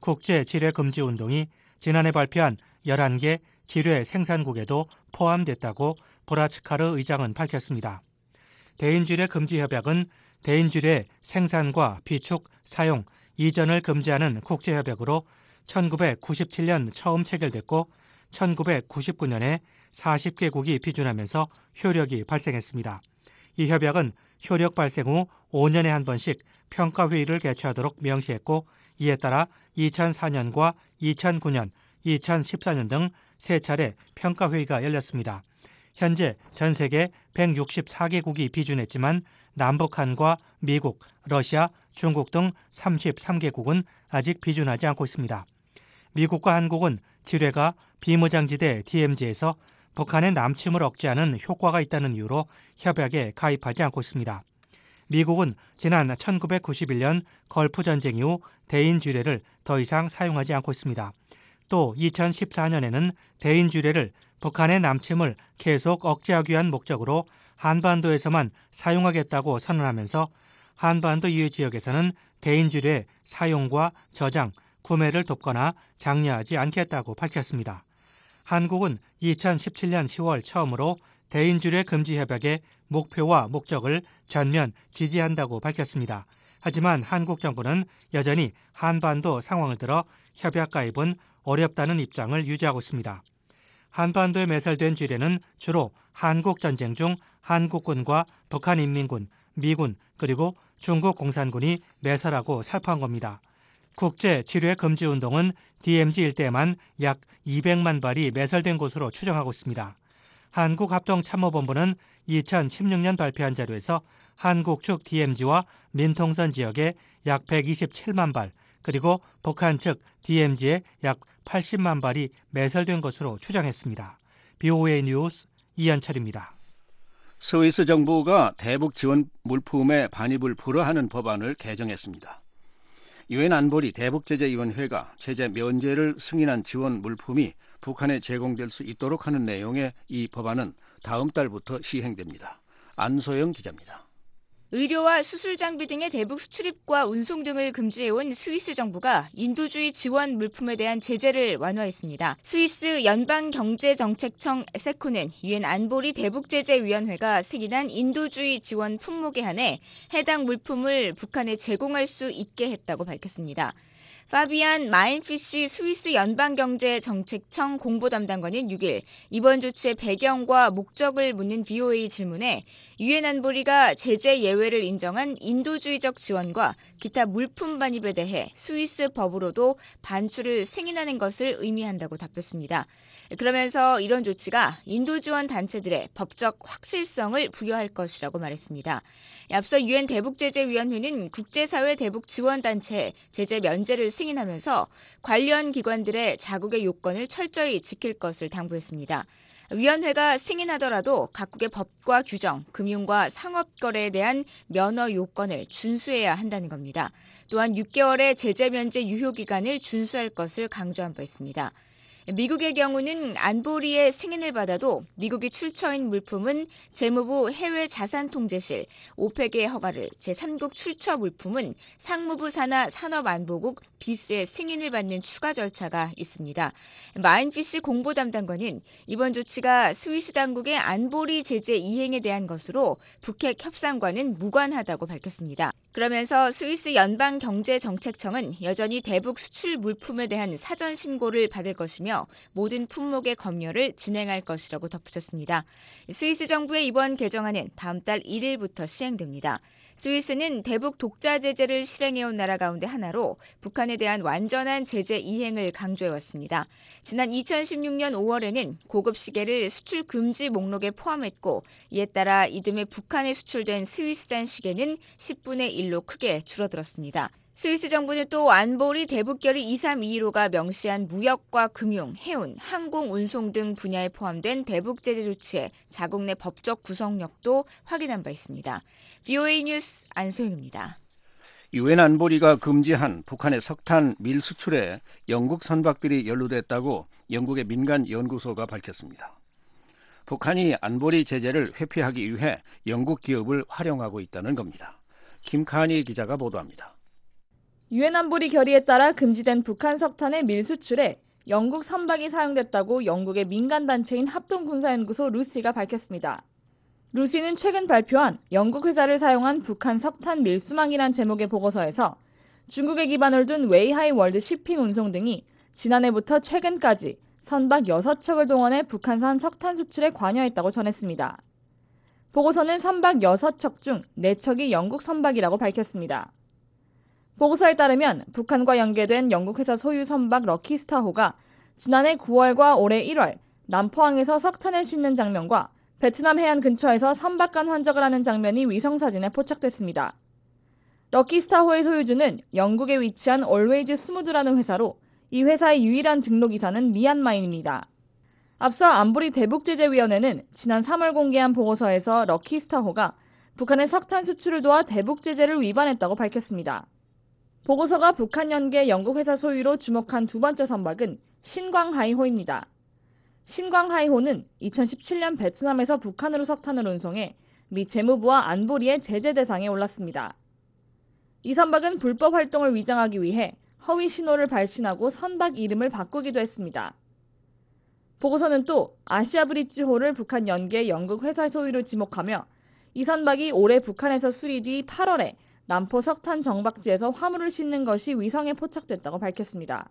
국제지뢰금지운동이 지난해 발표한 11개 지뢰 생산국에도 포함됐다고 브라츠카르 의장은 밝혔습니다. 대인지뢰 금지 협약은 대인지뢰 생산과 비축, 사용, 이전을 금지하는 국제협약으로 1997년 처음 체결됐고 1999년에 40개국이批准하면서 효력이 발생했습니다. 이 협약은 효력 발생 후 5년에 한 번씩 평가회의를 개최하도록 명시했고 이에 따라 2004년과 2009년, 2014년 등 3차례 평가회의가 열렸습니다. 현재 전 세계 164개국이 비준했지만 남북한과 미국, 러시아, 중국 등 33개국은 아직 비준하지 않고 있습니다. 미국과 한국은 지뢰가 비무장지대 DMZ에서 북한의 남침을 억제하는 효과가 있다는 이유로 협약에 가입하지 않고 있습니다. 미국은 지난 1991년 걸프 전쟁 이후 대인 주례를 더 이상 사용하지 않고 있습니다. 또 2014년에는 대인 주례를 북한의 남침을 계속 억제하기 위한 목적으로 한반도에서만 사용하겠다고 선언하면서 한반도 이외 지역에서는 대인 주례 사용과 저장, 구매를 돕거나 장려하지 않겠다고 밝혔습니다. 한국은 2017년 10월 처음으로 대인 주례 금지 협약의 목표와 목적을 전면 지지한다고 밝혔습니다. 하지만 한국 정부는 여전히 한반도 상황을 들어 협약 가입은 어렵다는 입장을 유지하고 있습니다. 한반도에 매설된 주례는 주로 한국 전쟁 중 한국군과 북한인민군, 미군 그리고 중국 공산군이 매설하고 살포한 겁니다. 국제 지뢰 금지 운동은 DMZ 일대에만 약 200만 발이 매설된 것으로 추정하고 있습니다. 한국합동참모본부는 2016년 발표한 자료에서 한국 측 DMZ와 민통선 지역에 약 127만 발, 그리고 북한 측 DMZ에 약 80만 발이 매설된 것으로 추정했습니다. BOA 뉴스 이현철입니다. 스위스 정부가 대북 지원 물품의 반입을 불허하는 법안을 개정했습니다. 유엔 안보리 대북제재위원회가 제재 면제를 승인한 지원 물품이 북한에 제공될 수 있도록 하는 내용의 이 법안은 다음 달부터 시행됩니다. 안소영 기자입니다. 의료와 수술 장비 등의 대북 수출입과 운송 등을 금지해온 스위스 정부가 인도주의 지원 물품에 대한 제재를 완화했습니다. 스위스 연방경제정책청 세코는 유엔 안보리 대북제재위원회가 승인한 인도주의 지원 품목에 한해 해당 물품을 북한에 제공할 수 있게 했다고 밝혔습니다. 파비안 마인피시 스위스 연방경제정책청 공보담당관은 6일 이번 조치의 배경과 목적을 묻는 BOA 질문에 유엔 안보리가 제재 예외를 인정한 인도주의적 지원과 기타 물품 반입에 대해 스위스 법으로도 반출을 승인하는 것을 의미한다고 답했습니다. 그러면서 이런 조치가 인도 지원 단체들의 법적 확실성을 부여할 것이라고 말했습니다. 앞서 유엔 대북제재위원회는 국제사회 대북지원단체에 제재 면제를 승인하면서 관련 기관들의 자국의 요건을 철저히 지킬 것을 당부했습니다. 위원회가 승인하더라도 각국의 법과 규정, 금융과 상업거래에 대한 면허 요건을 준수해야 한다는 겁니다. 또한 6개월의 제재 면제 유효기간을 준수할 것을 강조한 바 있습니다. 미국의 경우는 안보리의 승인을 받아도 미국이 출처인 물품은 재무부 해외자산통제실, 오펙의 허가를, 제3국 출처 물품은 상무부 산하 산업안보국 비스의 승인을 받는 추가 절차가 있습니다. 마인피시 공보담당관은 이번 조치가 스위스 당국의 안보리 제재 이행에 대한 것으로 북핵 협상과는 무관하다고 밝혔습니다. 그러면서 스위스 연방경제정책청은 여전히 대북 수출 물품에 대한 사전 신고를 받을 것이며 모든 품목의 검열을 진행할 것이라고 덧붙였습니다. 스위스 정부의 이번 개정안은 다음 달 1일부터 시행됩니다. 스위스는 대북 독자 제재를 실행해온 나라 가운데 하나로 북한에 대한 완전한 제재 이행을 강조해왔습니다. 지난 2016년 5월에는 고급 시계를 수출 금지 목록에 포함했고 이에 따라 이듬해 북한에 수출된 스위스산 시계는 10분의 1로 크게 줄어들었습니다. 스위스 정부는 또 안보리 대북결의 2325가 명시한 무역과 금융, 해운, 항공, 운송 등 분야에 포함된 대북 제재 조치의 자국 내 법적 구속력도 확인한 바 있습니다. BOA 뉴스 안소영입니다. 유엔 안보리가 금지한 북한의 석탄 밀 수출에 영국 선박들이 연루됐다고 영국의 민간 연구소가 밝혔습니다. 북한이 안보리 제재를 회피하기 위해 영국 기업을 활용하고 있다는 겁니다. 김칸희 기자가 보도합니다. 유엔 안보리 결의에 따라 금지된 북한 석탄의 밀 수출에 영국 선박이 사용됐다고 영국의 민간단체인 합동군사연구소 루시가 밝혔습니다. 루시는 최근 발표한 영국 회사를 사용한 북한 석탄 밀수망이란 제목의 보고서에서 중국에 기반을 둔 웨이하이 월드 shipping 운송 등이 지난해부터 최근까지 선박 6척을 동원해 북한산 석탄 수출에 관여했다고 전했습니다. 보고서는 선박 6척 중 4척이 영국 선박이라고 밝혔습니다. 보고서에 따르면 북한과 연계된 영국 회사 소유 선박 럭키스타호가 지난해 9월과 올해 1월 남포항에서 석탄을 싣는 장면과 베트남 해안 근처에서 선박간 환적을 하는 장면이 위성사진에 포착됐습니다. 럭키스타호의 소유주는 영국에 위치한 올웨이즈 스무드라는 회사로 이 회사의 유일한 등록이사는 미얀마인입니다. 앞서 안보리 대북제재위원회는 지난 3월 공개한 보고서에서 럭키스타호가 북한의 석탄 수출을 도와 대북제재를 위반했다고 밝혔습니다. 보고서가 북한 연계 영국 회사 소유로 주목한 두 번째 선박은 신광하이호입니다. 신광하이호는 2017년 베트남에서 북한으로 석탄을 운송해 미 재무부와 안보리의 제재 대상에 올랐습니다. 이 선박은 불법 활동을 위장하기 위해 허위 신호를 발신하고 선박 이름을 바꾸기도 했습니다. 보고서는 또 아시아브리지호를 북한 연계 영국 회사 소유로 지목하며 이 선박이 올해 북한에서 수리 뒤 8월에 남포 석탄 정박지에서 화물을 싣는 것이 위성에 포착됐다고 밝혔습니다.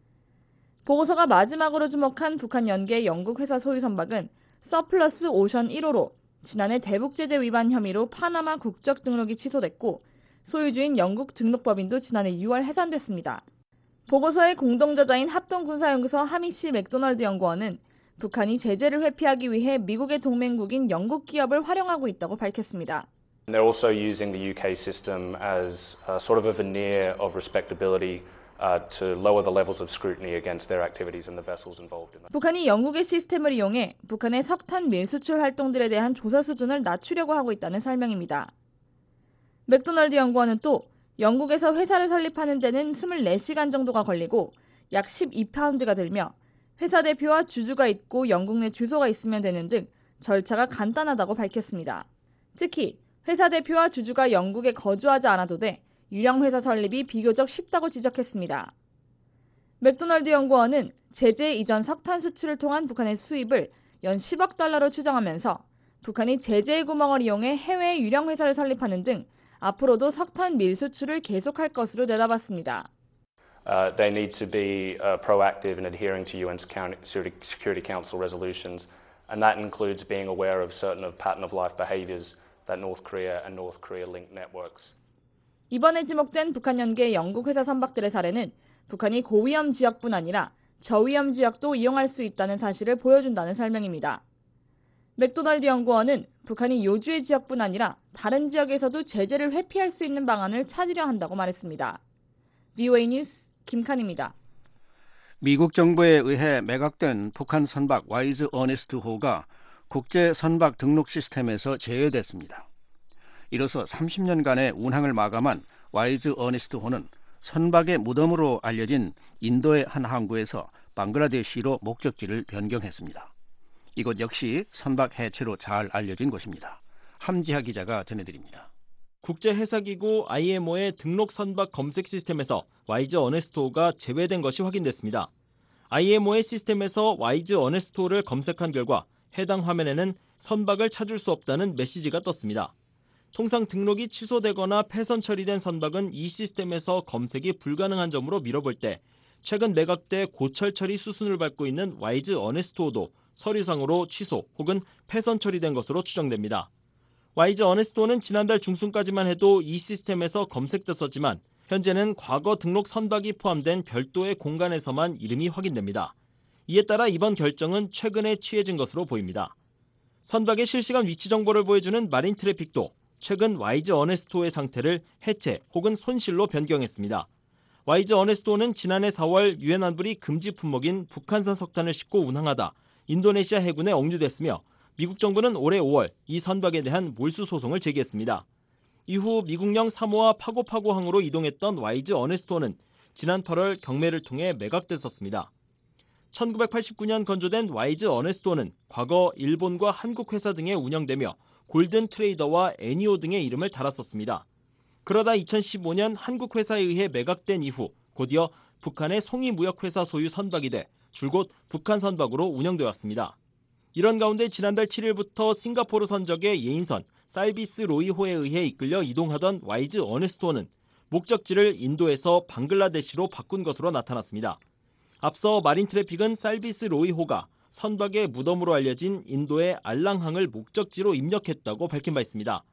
보고서가 마지막으로 주목한 북한 연계 영국 회사 소유 선박은 서플러스 오션 1호로 지난해 대북제재 위반 혐의로 파나마 국적 등록이 취소됐고 소유주인 영국 등록법인도 지난해 6월 해산됐습니다. 보고서의 공동저자인 합동군사연구소 하미시 맥도널드 연구원은 북한이 제재를 회피하기 위해 미국의 동맹국인 영국 기업을 활용하고 있다고 밝혔습니다. They're also using the UK system as sort of a veneer of respectability to lower the levels of scrutiny against their activities and the vessels involved in that. 북한이 영국의 시스템을 이용해 북한의 석탄 밀수출 활동들에 대한 조사 수준을 낮추려고 하고 있다는 설명입니다. 맥도널드 연구원은 또 영국에서 회사를 설립하는 데는 24시간 정도가 걸리고 약 12파운드가 들며 회사 대표와 주주가 있고 영국 내 주소가 있으면 되는 등 절차가 간단하다고 밝혔습니다. 특히 회사 대표와 주주가 영국에 거주하지 않아도 돼 유령 회사 설립이 비교적 쉽다고 지적했습니다. 맥도널드 연구원은 제재 이전 석탄 수출을 통한 북한의 수입을 연 10억 달러로 추정하면서 북한이 제재의 구멍을 이용해 해외 유령 회사를 설립하는 등 앞으로도 석탄 밀수출을 계속할 것으로 내다봤습니다. They need to be proactive in adhering to UN Security Council resolutions, and that includes being aware of certain pattern of life behaviors that North Korea and North Korea linked networks. 이번에 지목된 북한 연계 영국 회사 선박들의 사례는 북한이 고위험 지역뿐 아니라 저위험 지역도 이용할 수 있다는 사실을 보여준다는 설명입니다. 맥도널드 연구원은 북한이 요주의 지역뿐 아니라 다른 지역에서도 제재를 회피할 수 있는 방안을 찾으려 한다고 말했습니다. VOA 뉴스 김칸입니다. 미국 정부에 의해 매각된 북한 선박 와이즈 어니스트호가 국제 선박 등록 시스템에서 제외됐습니다. 이로써 30년간의 운항을 마감한 와이즈 어니스트호는 선박의 무덤으로 알려진 인도의 한 항구에서 방글라데시로 목적지를 변경했습니다. 이곳 역시 선박 해체로 잘 알려진 곳입니다. 함지하 기자가 전해드립니다. 국제해사기구 IMO의 등록 선박 검색 시스템에서 와이즈 어네스토가 제외된 것이 확인됐습니다. IMO의 시스템에서 와이즈 어네스토를 검색한 결과 해당 화면에는 선박을 찾을 수 없다는 메시지가 떴습니다. 통상 등록이 취소되거나 폐선 처리된 선박은 이 시스템에서 검색이 불가능한 점으로 미뤄볼 때 최근 매각돼 고철 처리 수순을 밟고 있는 와이즈 어네스토도 서류상으로 취소 혹은 폐선 처리된 것으로 추정됩니다. 와이즈 어네스토는 지난달 중순까지만 해도 이 시스템에서 검색됐었지만 현재는 과거 등록 선박이 포함된 별도의 공간에서만 이름이 확인됩니다. 이에 따라 이번 결정은 최근에 취해진 것으로 보입니다. 선박의 실시간 위치 정보를 보여주는 마린 트래픽도 최근 와이즈 어네스토의 상태를 해체 혹은 손실로 변경했습니다. 와이즈 어네스토는 지난해 4월 유엔 안보리 금지 품목인 북한산 석탄을 싣고 운항하다 인도네시아 해군에 억류됐으며 미국 정부는 올해 5월 이 선박에 대한 몰수 소송을 제기했습니다. 이후 미국령 사모아 파고파고항으로 이동했던 와이즈 어네스토는 지난 8월 경매를 통해 매각됐었습니다. 1989년 건조된 와이즈 어네스토는 과거 일본과 한국 회사 등에 운영되며 골든 트레이더와 애니오 등의 이름을 달았었습니다. 그러다 2015년 한국 회사에 의해 매각된 이후 곧이어 북한의 송이무역회사 소유 선박이 돼 줄곧 북한 선박으로 운영돼 왔습니다. 이런 가운데 지난달 7일부터 싱가포르 선적의 예인선 살비스 로이호에 의해 이끌려 이동하던 와이즈 어네스토는 목적지를 인도에서 방글라데시로 바꾼 것으로 나타났습니다. 앞서 마린 트래픽은 살비스 로이호가 선박의 무덤으로 알려진 인도의 알랑항을 목적지로 입력했다고 밝힌 바 있습니다.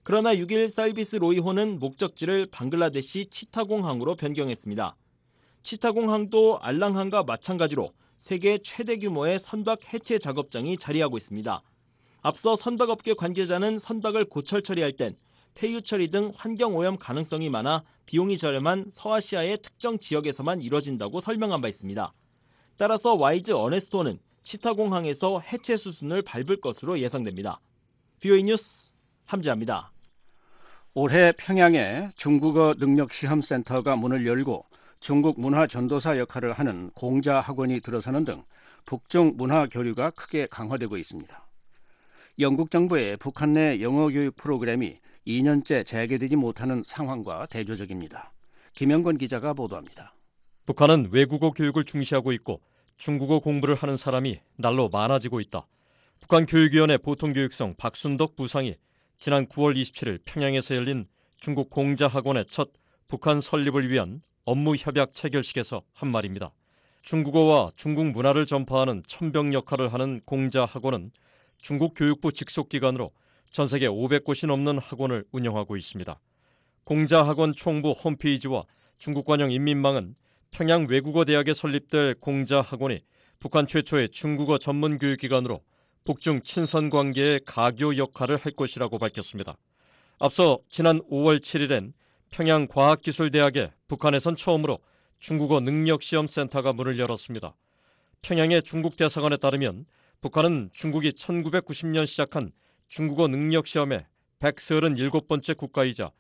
그러나 6일 살비스 로이호는 목적지를 방글라데시 치타공항으로 변경했습니다. 치타공항도 알랑항과 마찬가지로 세계 최대 규모의 선박 해체 작업장이 자리하고 있습니다. 앞서 선박업계 관계자는 선박을 고철 처리할 땐 폐유 처리 등 환경오염 가능성이 많아 비용이 저렴한 서아시아의 특정 지역에서만 이뤄진다고 설명한 바 있습니다. 따라서 와이즈 어네스토는 치타공항에서 해체 수순을 밟을 것으로 예상됩니다. VOA 뉴스 함지아입니다. 올해 평양에 중국어 능력시험센터가 문을 열고 중국 문화 전도사 역할을 하는 공자학원이 들어서는 등 북중 문화 교류가 크게 강화되고 있습니다. 영국 정부의 북한 내 영어 교육 프로그램이 2년째 재개되지 못하는 상황과 대조적입니다. 김영건 기자가 보도합니다. 북한은 외국어 교육을 중시하고 있고 중국어 공부를 하는 사람이 날로 많아지고 있다. 북한 교육위원회 보통교육성 박순덕 부상이 지난 9월 27일 평양에서 열린 중국 공자학원의 첫 북한 설립을 위한 업무 협약 체결식에서 한 말입니다. 중국어와 중국 문화를 전파하는 천병 역할을 하는 공자학원은 중국 교육부 직속기관으로 전 세계 500곳이 넘는 학원을 운영하고 있습니다. 공자학원 총부 홈페이지와 중국관영 인민망은 평양 외국어대학에 설립될 공자학원이 북한 최초의 중국어 전문 교육기관으로 북중 친선관계의 가교 역할을 할 것이라고 밝혔습니다. 앞서 지난 5월 7일엔 평양과학기술대학에 북한에선 처음으로 중국어 능력시험센터가 문을 열었습니다. 평양의 중국 대사관에 따르면 북한은 중국이 1990년 시작한 중국어 능력시험의 137번째 국가이자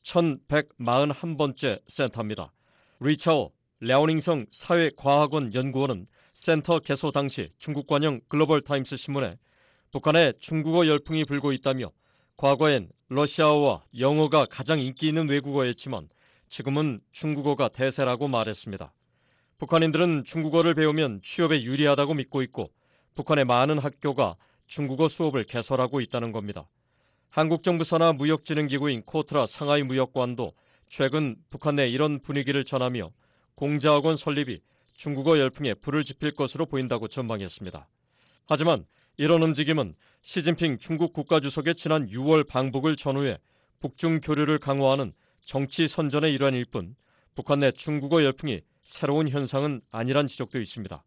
1141번째 센터입니다. 리차오 랴오닝성 사회과학원 연구원은 센터 개소 당시 중국관영 글로벌타임스 신문에 북한에 중국어 열풍이 불고 있다며 과거엔 러시아어와 영어가 가장 인기 있는 외국어였지만 지금은 중국어가 대세라고 말했습니다. 북한인들은 중국어를 배우면 취업에 유리하다고 믿고 있고 북한의 많은 학교가 중국어 수업을 개설하고 있다는 겁니다. 한국정부 산하 무역진흥기구인 코트라 상하이 무역관도 최근 북한 내 이런 분위기를 전하며 공자학원 설립이 중국어 열풍에 불을 지필 것으로 보인다고 전망했습니다. 하지만 이런 움직임은 시진핑 중국 국가주석의 지난 6월 방북을 전후해 북중 교류를 강화하는 정치 선전의 일환일 뿐 북한 내 중국어 열풍이 새로운 현상은 아니란 지적도 있습니다.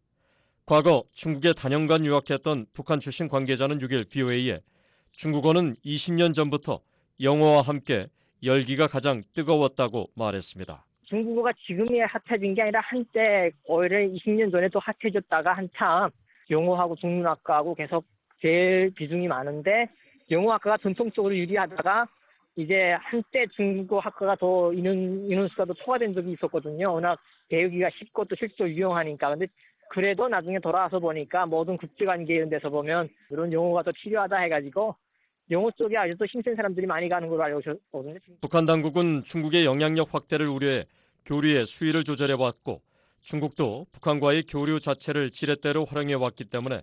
과거 중국에 단연간 유학했던 북한 출신 관계자는 6일 VOA에 중국어는 20년 전부터 영어와 함께 열기가 가장 뜨거웠다고 말했습니다. 중국어가 지금이 핫해진 게 아니라 한때 오히려 20년 전에 또 핫해졌다가 한참 영어하고 중문학과하고 계속 제일 비중이 많은데 영어학과가 전통적으로 유리하다가 이제 한때 중국어 학과가 더 인원수가 더 초과된 적이 있었거든요. 워낙 배우기가 쉽고 또 실제로 유용하니까. 근데 그래도 나중에 돌아와서 보니까 모든 국제관계 이런 데서 보면 이런 영어가 더 필요하다 해가지고 영어 쪽에 아직도 힘센 사람들이 많이 가는 걸로 알고 있거든요. 북한 당국은 중국의 영향력 확대를 우려해 교류의 수위를 조절해왔고 중국도 북한과의 교류 자체를 지렛대로 활용해왔기 때문에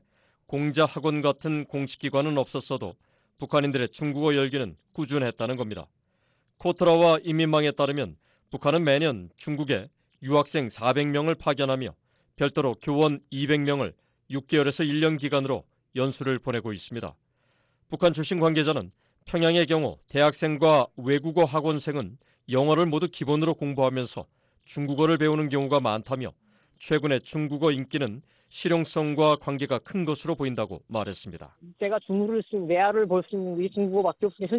공자학원 같은 공식기관은 없었어도 북한인들의 중국어 열기는 꾸준했다는 겁니다. 코트라와 인민망에 따르면 북한은 매년 중국에 유학생 400명을 파견하며 별도로 교원 200명을 6개월에서 1년 기간으로 연수를 보내고 있습니다. 북한 출신 관계자는 평양의 경우 대학생과 외국어 학원생은 영어를 모두 기본으로 공부하면서 중국어를 배우는 경우가 많다며 최근에 중국어 인기는 실용성과 관계가 큰 것으로 보인다고 말했습니다. 제가 중국어를 외화를 볼 수 있는 게 중국어밖에 없으니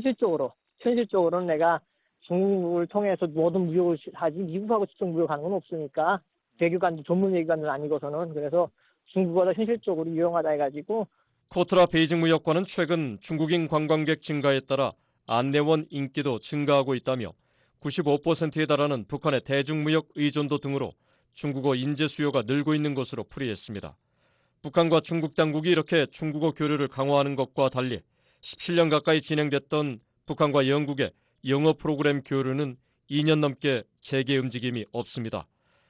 현실적으로는 내가 중국을 통해서 모든 무역을 하지 미국하고 직접 무역하는 건 없으니까 외교관도 전문 외교관은 아니고서는 그래서 중국어가 현실적으로 유용하다 해가지고. 코트라 베이징 무역관은 최근 중국인 관광객 증가에 따라 안내원 인기도 증가하고 있다며 95%에 달하는 북한의 대중무역 의존도 등으로 중국어 인재 수요가 늘고 있는 것으로 풀이했습니다. 북한과 중국 당국이 이렇게 중국어 교류를 강화하는 것과 달리 17년 가까이 진행됐던 북한과 영국의 영어 프로그램 교류는 2년 넘게 재개 움직임이 없습니다.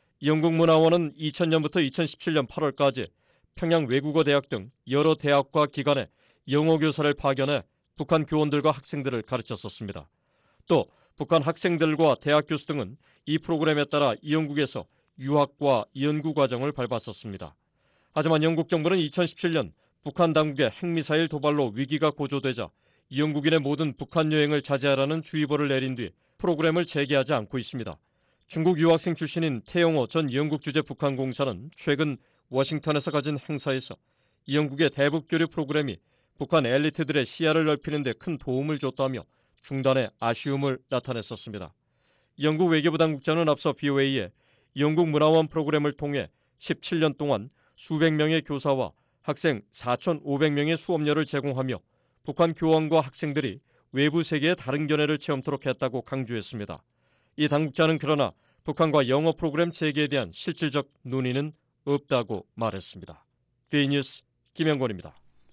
영국문화원은 2000년부터 2017년 8월까지 평양 외국어대학 등 여러 대학과 기관에 영어 교사를 파견해 북한 교원들과 학생들을 가르쳤었습니다. 또 북한 학생들과 대학 교수 등은 이 프로그램에 따라 영국에서 유학과 연구 과정을 밟았었습니다. 하지만 영국 정부는 2017년 북한 당국의 핵미사일 도발로 위기가 고조되자 영국인의 모든 북한 여행을 자제하라는 주의보를 내린 뒤 프로그램을 재개하지 않고 있습니다. 중국 유학생 출신인 태영호 전 영국 주재 북한 공사는 최근 워싱턴에서 가진 행사에서 영국의 대북 교류 프로그램이 북한 엘리트들의 시야를 넓히는 데 큰 도움을 줬다며 중단에 아쉬움을 나타냈었습니다. 영국 외교부 당국자는 앞서 VOA에 영국 문화원 프로그램을 통해 17년 동안 수백 명의 교사와 학생 4,500명의 수업료를 제공하며 북한 교원과 학생들이 외부 세계의 다른 견해를 체험토록 했다고 강조했습니다. 이 당국자는 그러나 북한과 영어 프로그램 재개에 대한 실질적 논의는 없다고 말했습니다. VN뉴스 김영권입니다.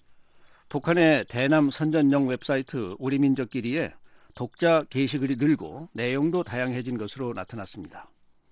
북한의 대남 선전용 웹사이트 우리민족끼리에 독자 게시글이 늘고 내용도 다양해진 것으로 나타났습니다.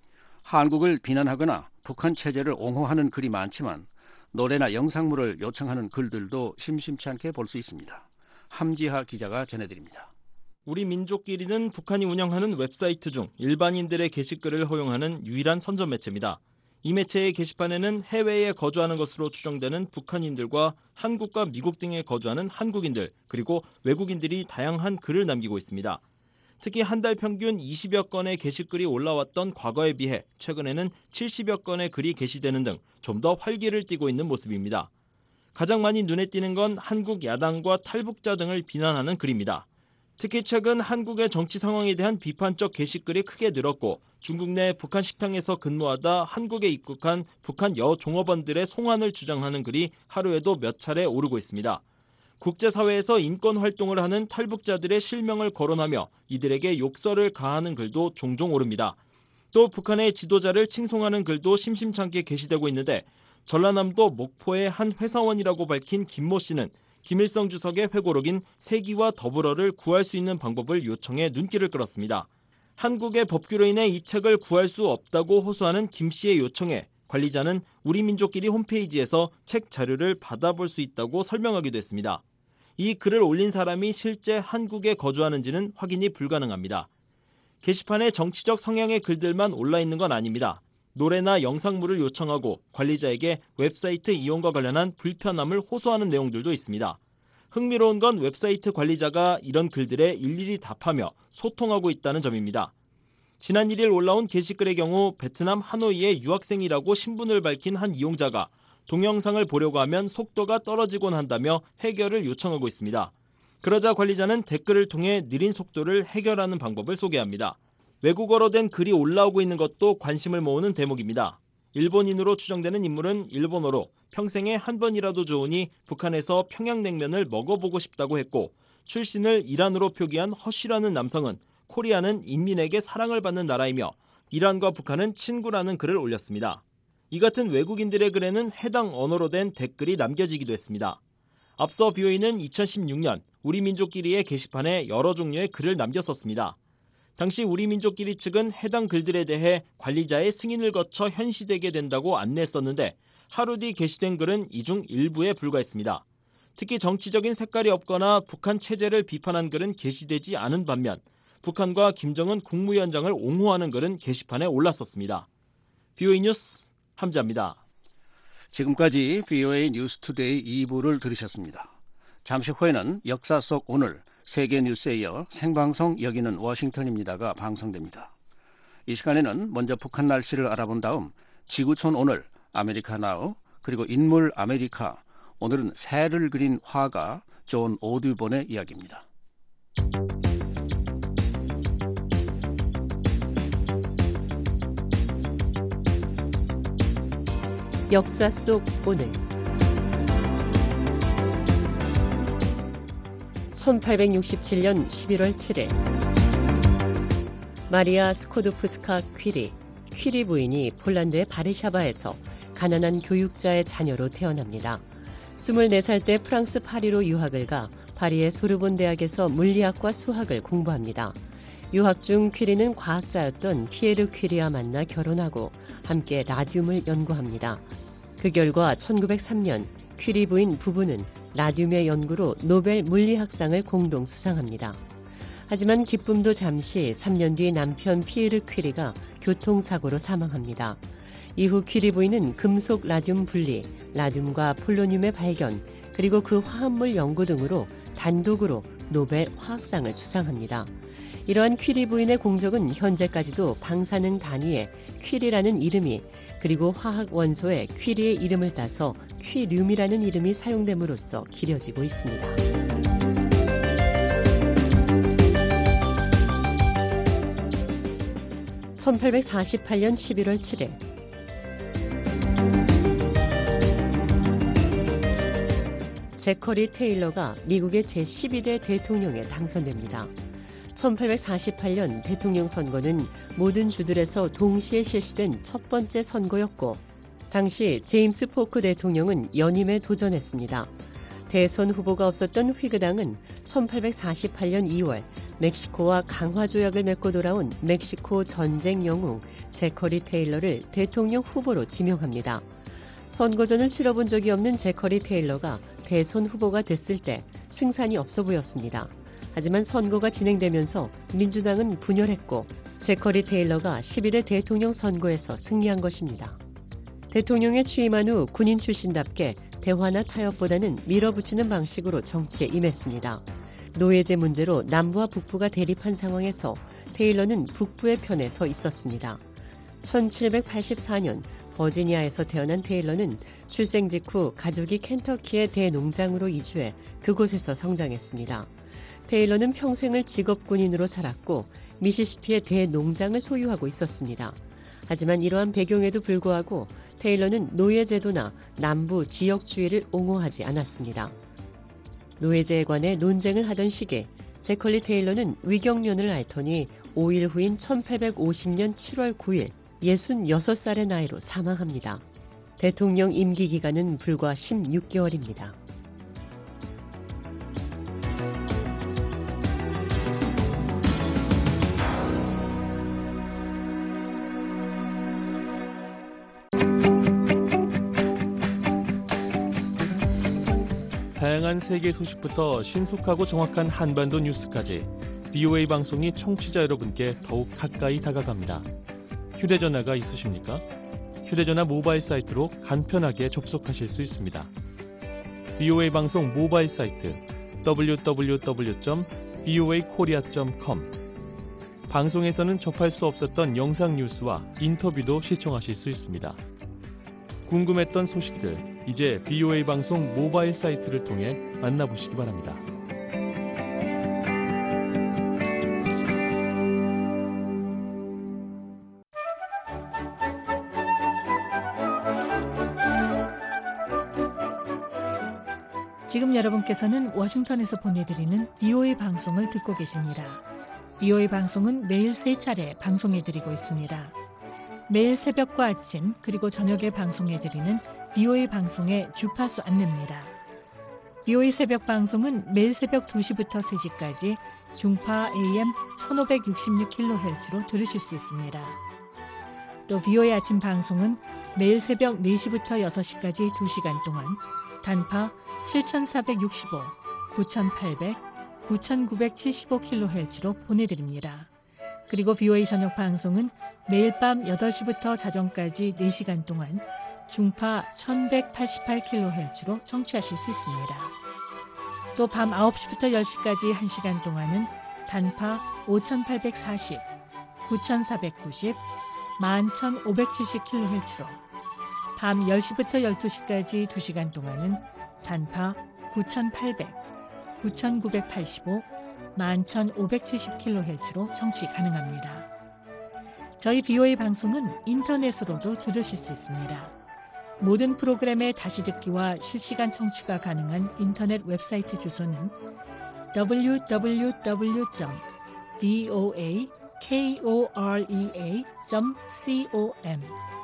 한국을 비난하거나 북한 체제를 옹호하는 글이 많지만 노래나 영상물을 요청하는 글들도 심심치 않게 볼 수 있습니다. 함지하 기자가 전해드립니다. 우리 민족끼리는 북한이 운영하는 웹사이트 중 일반인들의 게시글을 허용하는 유일한 선전 매체입니다. 이 매체의 게시판에는 해외에 거주하는 것으로 추정되는 북한인들과 한국과 미국 등에 거주하는 한국인들 그리고 외국인들이 다양한 글을 남기고 있습니다. 특히 한 달 평균 20여 건의 게시글이 올라왔던 과거에 비해 최근에는 70여 건의 글이 게시되는 등 좀 더 활기를 띠고 있는 모습입니다. 가장 많이 눈에 띄는 건 한국 야당과 탈북자 등을 비난하는 글입니다. 특히 최근 한국의 정치 상황에 대한 비판적 게시글이 크게 늘었고 중국 내 북한 식당에서 근무하다 한국에 입국한 북한 여종업원들의 송환을 주장하는 글이 하루에도 몇 차례 오르고 있습니다. 국제사회에서 인권 활동을 하는 탈북자들의 실명을 거론하며 이들에게 욕설을 가하는 글도 종종 오릅니다. 또 북한의 지도자를 칭송하는 글도 심심찮게 게시되고 있는데 전라남도 목포의 한 회사원이라고 밝힌 김모 씨는 김일성 주석의 회고록인 세기와 더불어를 구할 수 있는 방법을 요청해 눈길을 끌었습니다. 한국의 법규로 인해 이 책을 구할 수 없다고 호소하는 김 씨의 요청에 관리자는 우리민족끼리 홈페이지에서 책 자료를 받아볼 수 있다고 설명하기도 했습니다. 이 글을 올린 사람이 실제 한국에 거주하는지는 확인이 불가능합니다. 게시판에 정치적 성향의 글들만 올라 있는 건 아닙니다. 노래나 영상물을 요청하고 관리자에게 웹사이트 이용과 관련한 불편함을 호소하는 내용들도 있습니다. 흥미로운 건 웹사이트 관리자가 이런 글들에 일일이 답하며 소통하고 있다는 점입니다. 지난 1일 올라온 게시글의 경우 베트남 하노이의 유학생이라고 신분을 밝힌 한 이용자가 동영상을 보려고 하면 속도가 떨어지곤 한다며 해결을 요청하고 있습니다. 그러자 관리자는 댓글을 통해 느린 속도를 해결하는 방법을 소개합니다. 외국어로 된 글이 올라오고 있는 것도 관심을 모으는 대목입니다. 일본인으로 추정되는 인물은 일본어로 평생에 한 번이라도 좋으니 북한에서 평양냉면을 먹어보고 싶다고 했고 출신을 이란으로 표기한 허쉬라는 남성은 코리아는 인민에게 사랑을 받는 나라이며 이란과 북한은 친구라는 글을 올렸습니다. 이 같은 외국인들의 글에는 해당 언어로 된 댓글이 남겨지기도 했습니다. 앞서 BOA는 2016년 우리민족끼리의 게시판에 여러 종류의 글을 남겼었습니다. 당시 우리민족끼리 측은 해당 글들에 대해 관리자의 승인을 거쳐 현시되게 된다고 안내했었는데 하루 뒤 게시된 글은 이 중 일부에 불과했습니다. 특히 정치적인 색깔이 없거나 북한 체제를 비판한 글은 게시되지 않은 반면 북한과 김정은 국무위원장을 옹호하는 글은 게시판에 올랐었습니다. BOA 뉴스 함지아입니다. 지금까지 BOA 뉴스투데이 2부를 들으셨습니다. 잠시 후에는 역사 속 오늘 세계 뉴스에 이어 생방송 여기는 워싱턴입니다가 방송됩니다. 이 시간에는 먼저 북한 날씨를 알아본 다음 지구촌 오늘, 아메리카 나우, 그리고 인물 아메리카, 오늘은 새를 그린 화가 존 오드본의 이야기입니다. 역사 속 오늘 1867년 11월 7일 마리아 스코도프스카 퀴리 부인이 폴란드의 바르샤바에서 가난한 교육자의 자녀로 태어납니다. 24살 때 프랑스 파리로 유학을 가 파리의 소르본 대학에서 물리학과 수학을 공부합니다. 유학 중 퀴리는 과학자였던 피에르 퀴리와 만나 결혼하고 함께 라듐을 연구합니다. 그 결과 1903년 퀴리 부인 부부는 라듐의 연구로 노벨 물리학상을 공동 수상합니다. 하지만 기쁨도 잠시 3년 뒤 남편 피에르 퀴리가 교통사고로 사망합니다. 이후 퀴리 부인은 금속 라듐 분리, 라듐과 폴로늄의 발견, 그리고 그 화합물 연구 등으로 단독으로 노벨 화학상을 수상합니다. 이러한 퀴리 부인의 공적은 현재까지도 방사능 단위에 퀴리라는 이름이 그리고 화학 원소에 퀴리의 이름을 따서 퀴륨이라는 이름이 사용됨으로써 길어지고 있습니다. (1848년 11월 7일) 제커리 테일러가 미국의 제12대 대통령에 당선됩니다. 1848년 대통령 선거는 모든 주들에서 동시에 실시된 첫 번째 선거였고 당시 제임스 포크 대통령은 연임에 도전했습니다. 대선 후보가 없었던 휘그당은 1848년 2월 멕시코와 강화 조약을 맺고 돌아온 멕시코 전쟁 영웅 제커리 테일러를 대통령 후보로 지명합니다. 선거전을 치러본 적이 없는 제커리 테일러가 대선 후보가 됐을 때 승산이 없어 보였습니다. 하지만 선거가 진행되면서 민주당은 분열했고 제커리 테일러가 12대 대통령 선거에서 승리한 것입니다. 대통령에 취임한 후 군인 출신답게 대화나 타협보다는 밀어붙이는 방식으로 정치에 임했습니다. 노예제 문제로 남부와 북부가 대립한 상황에서 테일러는 북부의 편에 서 있었습니다. 1784년 버지니아에서 태어난 테일러는 출생 직후 가족이 켄터키의 대농장으로 이주해 그곳에서 성장했습니다. 테일러는 평생을 직업군인으로 살았고 미시시피의 대농장을 소유하고 있었습니다. 하지만 이러한 배경에도 불구하고 테일러는 노예제도나 남부 지역주의를 옹호하지 않았습니다. 노예제에 관해 논쟁을 하던 시기에 제커리 테일러는 위경련을 앓더니 5일 후인 1850년 7월 9일 66살의 나이로 사망합니다. 대통령 임기 기간은 불과 16개월입니다. 다양한 세계 소식부터 신속하고 정확한 한반도 뉴스까지 VOA 방송이 청취자 여러분께 더욱 가까이 다가갑니다. 휴대전화가 있으십니까? 휴대전화 모바일 사이트로 간편하게 접속하실 수 있습니다. VOA 방송 모바일 사이트 www.voakorea.com 방송에서는 접할 수 없었던 영상 뉴스와 인터뷰도 시청하실 수 있습니다. 궁금했던 소식들 이제 VOA 방송 모바일 사이트를 통해 만나보시기 바랍니다. 지금 여러분께서는 워싱턴에서 보내드리는 VOA 방송을 듣고 계십니다. VOA 방송은 매일 3차례 방송해드리고 있습니다. 매일 새벽과 아침 그리고 저녁에 방송해드리는 VOA 방송의 주파수 안내입니다. VOA 새벽 방송은 매일 새벽 2시부터 3시까지 중파 AM 1566kHz로 들으실 수 있습니다. 또 VOA 아침 방송은 매일 새벽 4시부터 6시까지 2시간 동안 단파 7465, 9800, 9975kHz로 보내드립니다. 그리고 VOA 저녁 방송은 매일 밤 8시부터 자정까지 4시간 동안 중파 1188kHz로 청취하실 수 있습니다. 또 밤 9시부터 10시까지 1시간 동안은 단파 5840, 9490, 11570kHz로 밤 10시부터 12시까지 2시간 동안은 단파 9800, 9985, 11570kHz로 청취 가능합니다. 저희 VOA 방송은 인터넷으로도 들으실 수 있습니다. 모든 프로그램의 다시 듣기와 실시간 청취가 가능한 인터넷 웹사이트 주소는 www.voakorea.com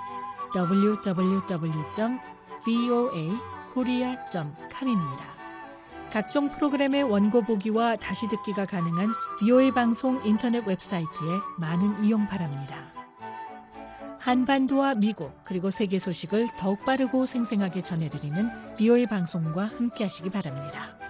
www.voakorea.com입니다. 각종 프로그램의 원고 보기와 다시 듣기가 가능한 VOA 방송 인터넷 웹사이트에 많은 이용 바랍니다. 한반도와 미국 그리고 세계 소식을 더욱 빠르고 생생하게 전해드리는 VOA 방송과 함께하시기 바랍니다.